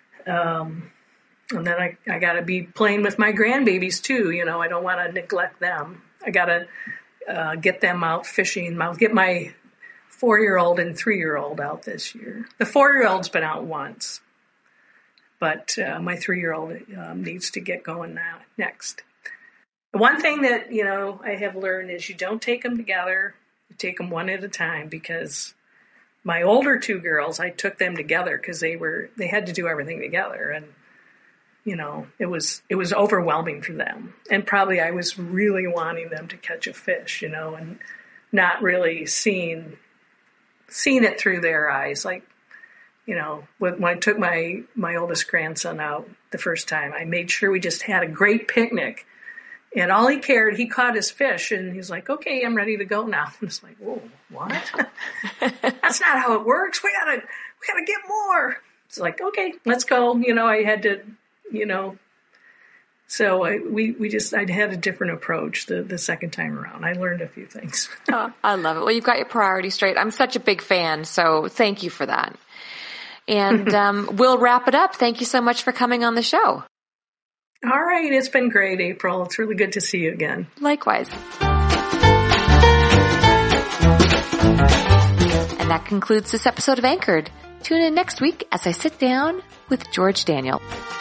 [SPEAKER 4] And then I got to be playing with my grandbabies too. I don't want to neglect them. I got to get them out fishing. I'll get my 4-year-old and 3-year-old out this year. The 4-year-old's been out once, but my 3-year-old needs to get going now next. The one thing that, I have learned is you don't take them together. You take them one at a time, because my older 2 girls, I took them together because they had to do everything together. And it was overwhelming for them. And probably I was really wanting them to catch a fish, and not really seeing it through their eyes. Like, when I took my oldest grandson out the first time, I made sure we just had a great picnic. And all he cared, he caught his fish, and he's like, okay, I'm ready to go now. And it's like, whoa, what? That's not how it works. We gotta get more. It's like, okay, let's go. I had to, so I had a different approach the second time around. I learned a few things.
[SPEAKER 3] Oh, I love it. Well, you've got your priorities straight. I'm such a big fan, so thank you for that. And we'll wrap it up. Thank you so much for coming on the show.
[SPEAKER 4] All right. It's been great, April. It's really good to see you again.
[SPEAKER 3] Likewise. And that concludes this episode of Anchored. Tune in next week as I sit down with George Daniel.